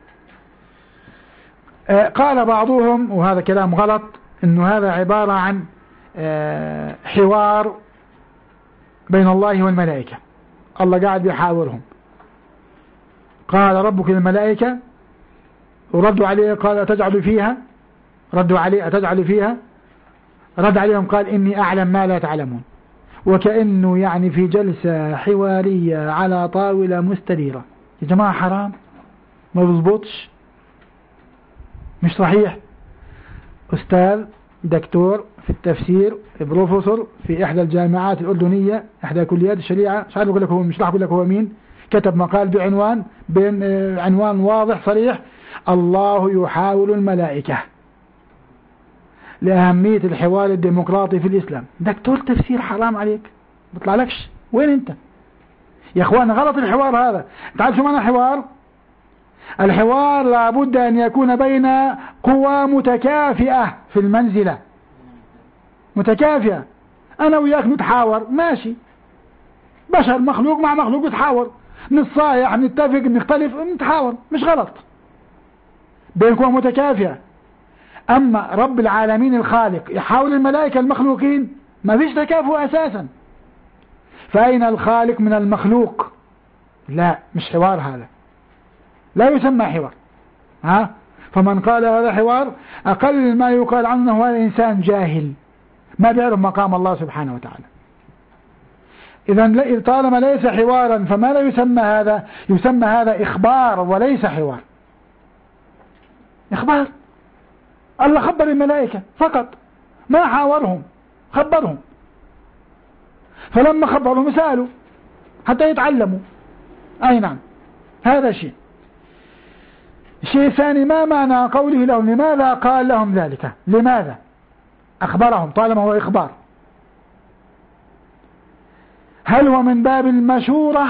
آه قال بعضهم وهذا كلام غلط إنه هذا عبارة عن آه حوار بين الله والملائكة، الله قاعد بيحاورهم. قال ربك للملائكة وردوا عليه قال أتجعل فيها، ردوا عليه أتجعل فيها، رد عليهم قال إني أعلم ما لا تعلمون. وكأنه يعني في جلسة حوارية على طاولة مستديرة. يا جماعة حرام، ما بيضبطش، مش صحيح. أستاذ دكتور في التفسير بروفيسور في إحدى الجامعات الأردنية، إحدى كليات الشريعة، مش عارف أقول لك هو، مش راح أقول لك هو مين، كتب مقال بعنوان بين عنوان واضح صريح: الله يحاول الملائكة لأهمية الحوار الديمقراطي في الإسلام. دكتور تفسير حرام عليك بيطلع لكش، وين انت يا اخوان؟ غلط الحوار هذا. تعال شو معنى الحوار؟ الحوار لابد أن يكون بين قوى متكافئة في المنزلة، متكافئة. أنا وياك نتحاور ماشي، بشر مخلوق مع مخلوق يتحاور، نتصايح نتفق نختلف نتحاور، مش غلط، بين قوى متكافئة. أما رب العالمين الخالق يحاول الملائكة المخلوقين، ما فيش تكافؤ أساسا. فأين الخالق من المخلوق؟ لا، مش حوار هذا، لا يسمى حوار. ها؟ فمن قال هذا حوار أقل ما يقال عنه هذا إنسان جاهل ما بيعرف مقام الله سبحانه وتعالى. إذا طالما ليس حوارا فما لا يسمى هذا؟ يسمى هذا إخبار وليس حوار. إخبار، الله خبر الملائكة فقط، ما حاورهم، خبرهم. فلما خبرهم سألوا حتى يتعلموا. أي نعم، هذا شيء. الشيء الثاني، ما معنى قوله لهم؟ لماذا قال لهم ذلك؟ لماذا أخبرهم طالما هو إخبار؟ هل هو من باب المشورة؟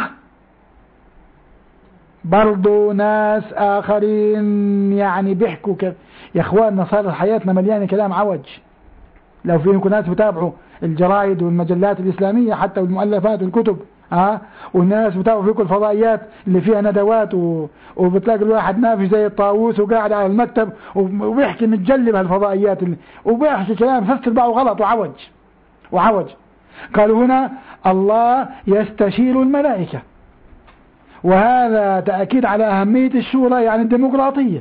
برضو ناس آخرين يعني بيحكوا كذا. يا أخواننا صار حياتنا مليانة كلام عوج. لو فيكم ناس بتابعوا الجرائد والمجلات الإسلامية حتى والمؤلفات والكتب، ها، والناس بتابعوا فيكم الفضائيات اللي فيها ندوات و... وبتلاقي الواحد نافي زي الطاووس وقاعد على المكتب وبيحكي متجلب هالفضائيات اللي... وبيحكي كلام فسر بعضه غلط وعوج وعوج. قالوا هنا الله يستشير الملائكة، وهذا تأكيد على أهمية الشورى، يعني الديمقراطية.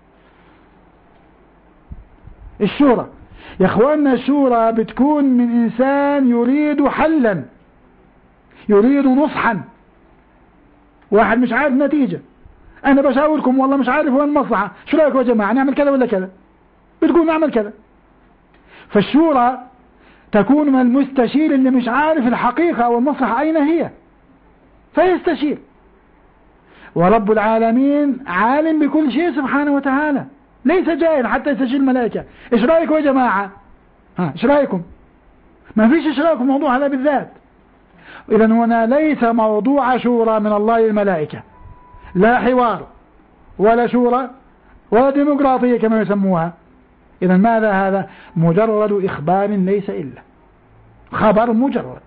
الشورى يا اخواننا، الشورى بتكون من انسان يريد حلا، يريد نصحا. واحد مش عارف نتيجة، انا بشاوركم والله مش عارف وين المصلحة، شو رايكم يا جماعة نعمل كذا ولا كذا؟ بتقول نعمل كذا. فالشورى تكون من المستشير اللي مش عارف الحقيقة او المصلحة اين هي، فيستشير. ورب العالمين عالم بكل شيء سبحانه وتعالى، ليس جاهل حتى يستشير الملائكة. ايش رايكم يا جماعة؟ ها، ايش رايكم؟ ما فيش ايش رايكم موضوع هذا بالذات. اذا هنا ليس موضوع شورى من الله للملائكة، لا حوار ولا شورى ولا ديمقراطية كما يسموها. اذا ماذا هذا؟ مجرد اخبار، ليس الا خبر مجرد.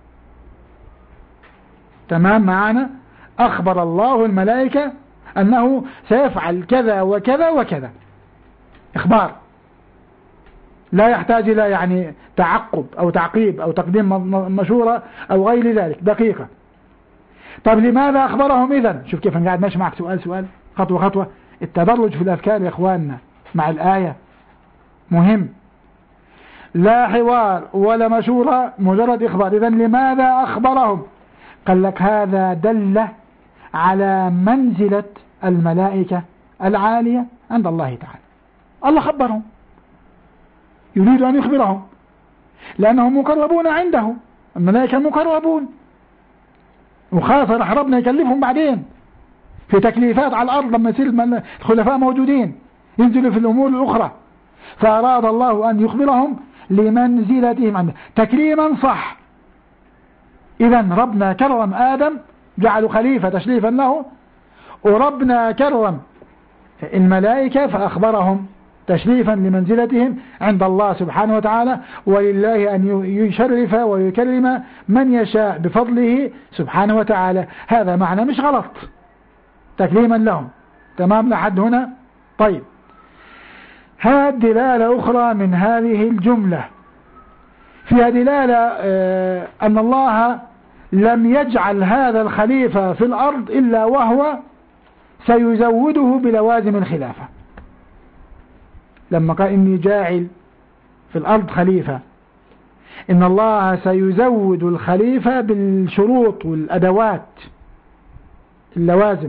تمام معنا؟ اخبر الله الملائكة انه سيفعل كذا وكذا وكذا، اخبار لا يحتاج الى يعني تعقب او تعقيب او تقديم مشورة او غير ذلك دقيقة. طب لماذا اخبرهم اذن؟ شوف كيف انا قاعد ماشي معك سؤال سؤال خطوة خطوة. التدرج في الافكار يا اخواننا مع الآية مهم. لا حوار ولا مشورة، مجرد اخبار. اذن لماذا اخبرهم؟ قال لك هذا دل على منزلة الملائكة العالية عند الله تعالى. الله خبرهم، يريد أن يخبرهم لأنهم مقربون عنده، الملائكة مقربون، وخاصة رح ربنا يكلفهم بعدين في تكليفات على الأرض لما يصير الخلفاء موجودين ينزلوا في الأمور الأخرى. فأراد الله أن يخبرهم لمنزلتهم عنده تكريما صح. إذن ربنا كرم آدم جعلوا خليفة تشريفا له، وربنا كرم الملائكة فأخبرهم تشريفا لمنزلتهم عند الله سبحانه وتعالى. ولله أن يشرف ويكرم من يشاء بفضله سبحانه وتعالى. هذا معنى مش غلط، تكريما لهم. تمام لحد هنا؟ طيب، هذه دلالة أخرى من هذه الجملة، فيها دلالة آه أن الله لم يجعل هذا الخليفة في الأرض إلا وهو سيزوده بلوازم الخلافة. لما قال إني جاعل في الأرض خليفة، إن الله سيزود الخليفة بالشروط والأدوات اللوازم.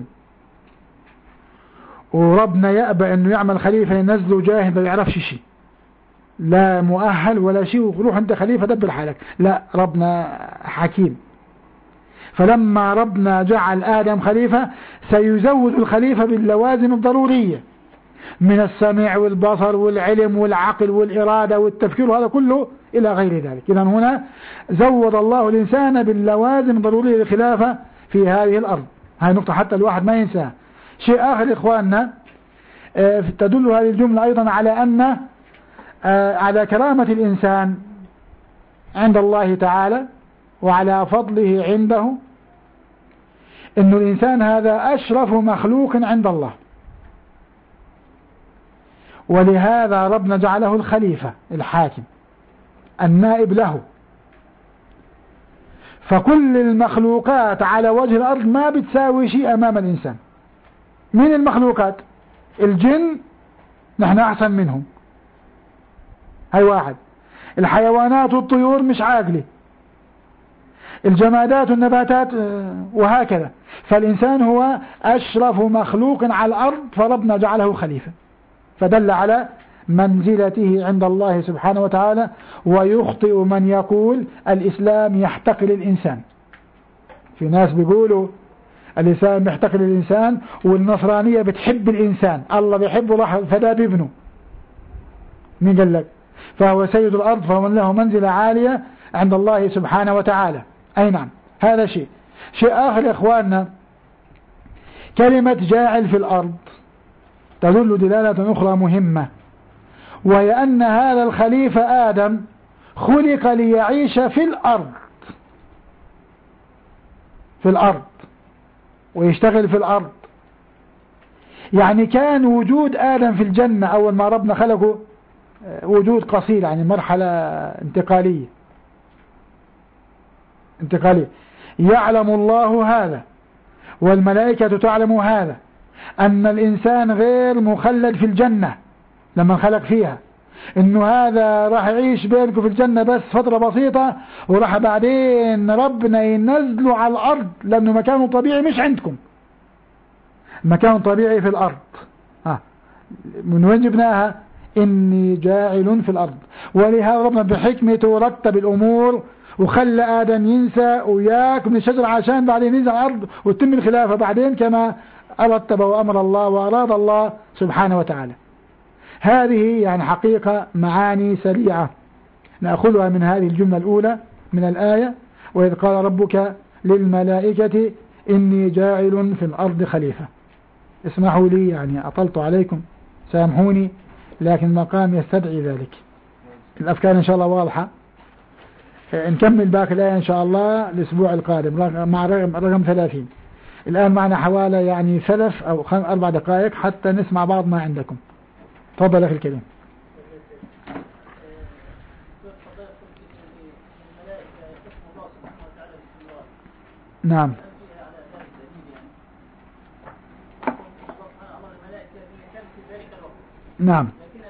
وربنا يأبى أنه يعمل خليفة ينزله جاهل ما يعرفش شيء، لا مؤهل ولا شيء، وروح أنت خليفة دبر حالك. لا، ربنا حكيم. فلما ربنا جعل آدم خليفة سيزود الخليفة باللوازم الضرورية، من السمع والبصر والعلم والعقل والإرادة والتفكير وهذا كله إلى غير ذلك. إذن هنا زود الله الإنسان باللوازم الضرورية للخلافة في هذه الأرض. هذه نقطة حتى الواحد ما ينساها. شيء آخر إخواننا، تدل هذه الجملة أيضا على أن على كرامة الإنسان عند الله تعالى وعلى فضله عنده، إن الإنسان هذا أشرف مخلوق عند الله، ولهذا ربنا جعله الخليفة الحاكم النائب له. فكل المخلوقات على وجه الأرض ما بتساوي شيء أمام الإنسان. من المخلوقات؟ الجن نحن أحسن منهم، هاي واحد. الحيوانات والطيور مش عاقلة، الجمادات والنباتات وهكذا. فالإنسان هو أشرف مخلوق على الأرض، فربنا جعله خليفة، فدل على منزلته عند الله سبحانه وتعالى. ويخطئ من يقول الإسلام يحتقر الإنسان. في ناس بيقولوا الإسلام يحتقر الإنسان والنصرانية بتحب الإنسان، الله بيحبه راح فدا بابنه. مين قال لك؟ فهو سيد الأرض، فهو له منزلة عالية عند الله سبحانه وتعالى. أي نعم، هذا شيء. شيء آخر يا إخواننا، كلمة جاعل في الأرض تدل دلالة أخرى مهمة، وهي أن هذا الخليفة آدم خلق ليعيش في الأرض، في الأرض ويشتغل في الأرض. يعني كان وجود آدم في الجنة أول ما ربنا خلقه وجود قصير، يعني مرحلة انتقالية انتقالية. يعلم الله هذا والملائكة تعلم هذا، أن الإنسان غير مخلد في الجنة لما خلق فيها، إنه هذا راح يعيش بينكم في الجنة بس فترة بسيطة، وراح بعدين ربنا ينزله على الأرض، لأنه مكانه طبيعي مش عندكم، مكان طبيعي في الأرض. ها من وين جبناها؟ إني جاعل في الأرض. ولهذا ربنا بحكمته رتب الأمور وخلى آدم ينسى وياكل من الشجر عشان بعدين ينزل على الأرض وتتم الخلافة بعدين كما رتب وأمر الله وأراد الله سبحانه وتعالى. هذه يعني حقيقة معاني سريعة نأخذها من هذه الجملة الأولى من الآية: وإذ قال ربك للملائكة إني جاعل في الأرض خليفة. اسمحوا لي يعني أطلت عليكم، سامحوني، لكن المقام يستدعي ذلك. الأفكار إن شاء الله واضحة. نكمل باقي الآية إن شاء الله الأسبوع القادم مع رقم, رقم ثلاثين. الآن معنا حوالي يعني ثلاث أو أربع دقائق حتى نسمع بعض ما عندكم. تفضل أخي الكريم. نعم. نعم.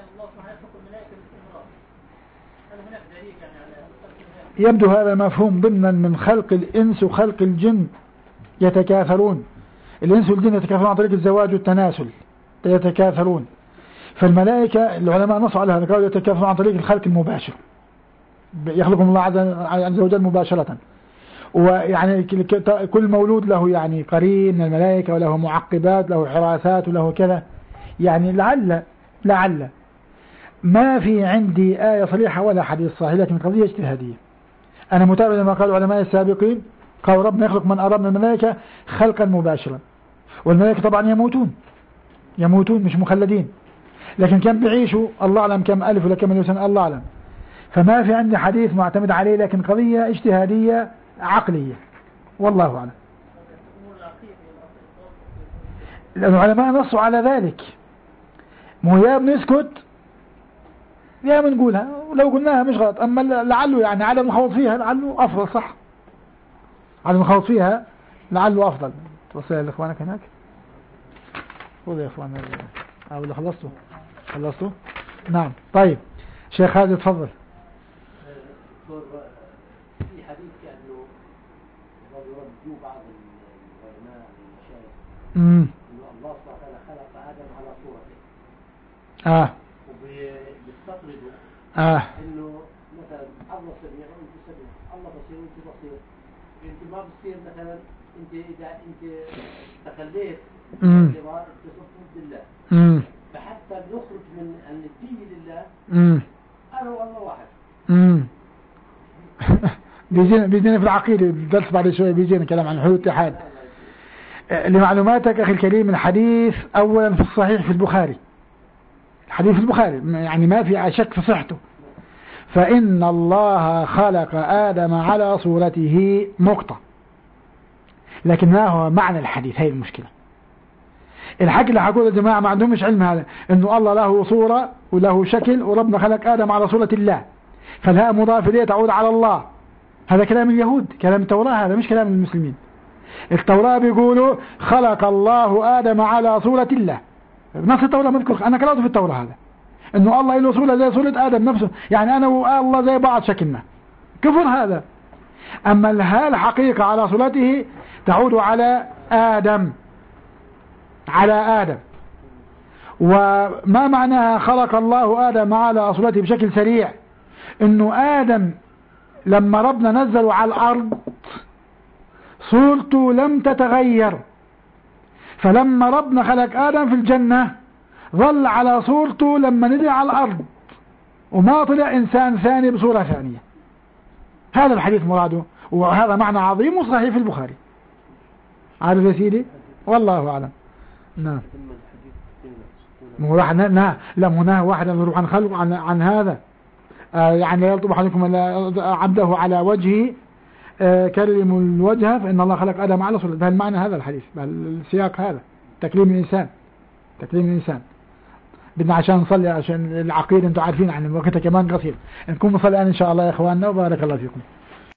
يبدو هذا مفهوم ضمنا من خلق الإنس وخلق الجن يتكاثرون. الإنس والجن يتكاثرون عن طريق الزواج والتناسل، يتكاثرون. فالملائكة العلماء نصوا على هذا، قالوا يتكاثرون عن طريق الخلق المباشر، يخلقهم الله عز وجل مباشرة. ويعني كل مولود له يعني قرين من الملائكة وله معقبات، له حراسات وله كذا. يعني لعل لعل ما في عندي آية صريحة ولا حديث صحيح، لكن قضية اجتهادية. أنا متابع لما قال العلماء السابقين، قالوا ربنا يخلق من أراد من الملائكة خلقا مباشرا، والملائكة طبعا يموتون يموتون مش مخلدين، لكن كم بيعيشوا الله أعلم، كم ألف ولا كم مليون سنة الله أعلم. فما في عندي حديث معتمد عليه، لكن قضية اجتهادية عقلية والله أعلم. العلماء نصوا على ذلك، مو يا بنسكت يا بنقولها، ولو قلناها مش غلط. أما لعله يعني عدم الخوض فيها لعله أفضل، صح، عدم الخوض فيها لعله أفضل. توصيها لإخوانك هناك. خذوا يا إخوان. أولا خلصتوا خلصتوا نعم. طيب شيخ هذا تفضل. في حديث كأنه يردوا بعض العلماء المشايخ إنه الله سبحانه وتعالى خلق آدم على صورته. آه. وبيستطردوا آه. إنه مثلا الله سميع وأنت سميع، الله بصير وأنت بصير. أنت ما بصير مثلا أنت إذا أنت تخليت امم أنت صرت ضد الله. امم فحتى نخرج من أن الدين لله امم أنا والله واحد. امم بيجينا بيجينا في العقيدة الدرس بعد شوي بيجينا كلام عن حدود الاتحاد. لمعلوماتك أخي الكريم الحديث أولا في الصحيح في البخاري، الحديث في البخاري يعني ما في شك في صحته. فإن الله خلق آدم على صورته نقطة، لكن ما هو معنى الحديث؟ هي المشكلة. الحكي اللي حقول يا جماعة ما عندهمش علم هذا، إنه الله له صورة وله شكل وربنا خلق آدم على صورة الله، فالهاء مضاف إليه تعود على الله. هذا كلام اليهود، كلام التوراة، هذا مش كلام المسلمين. التوراة بيقولوا خلق الله آدم على صورة الله، نفس التوراة مذكور، أنا قرأته في التوراة هذا، إنه الله له صورة زي صورة آدم نفسه، يعني أنا والله زي بعض شكلنا، كفر هذا. أما الهاء الحقيقة على صورته تعود على آدم، على آدم. وما معناها خلق الله آدم على صورته بشكل سريع؟ إنه آدم لما ربنا نزله على الأرض صورته لم تتغير، فلما ربنا خلق آدم في الجنة ظل على صورته لما نزل على الأرض، وما طلع إنسان ثاني بصورة ثانية. هذا الحديث مراده، وهذا معنى عظيم وصحيح في البخاري. عارف يا سيدي؟ والله أعلم. نعم. واحد نه لا مناه واحد يروح عن خلق عن عن هذا آه يعني لا يلطب احدكم عبده على وجهه آه كرم الوجه فإن الله خلق آدم على صورته. ده المعنى هذا الحديث، السياق هذا تكريم الإنسان، تكريم الإنسان. بدنا عشان نصلي عشان العقيدة انتم عارفين عن وقتها كمان قصير، نكون نصلي الآن إن شاء الله يا إخواننا، وبارك الله فيكم.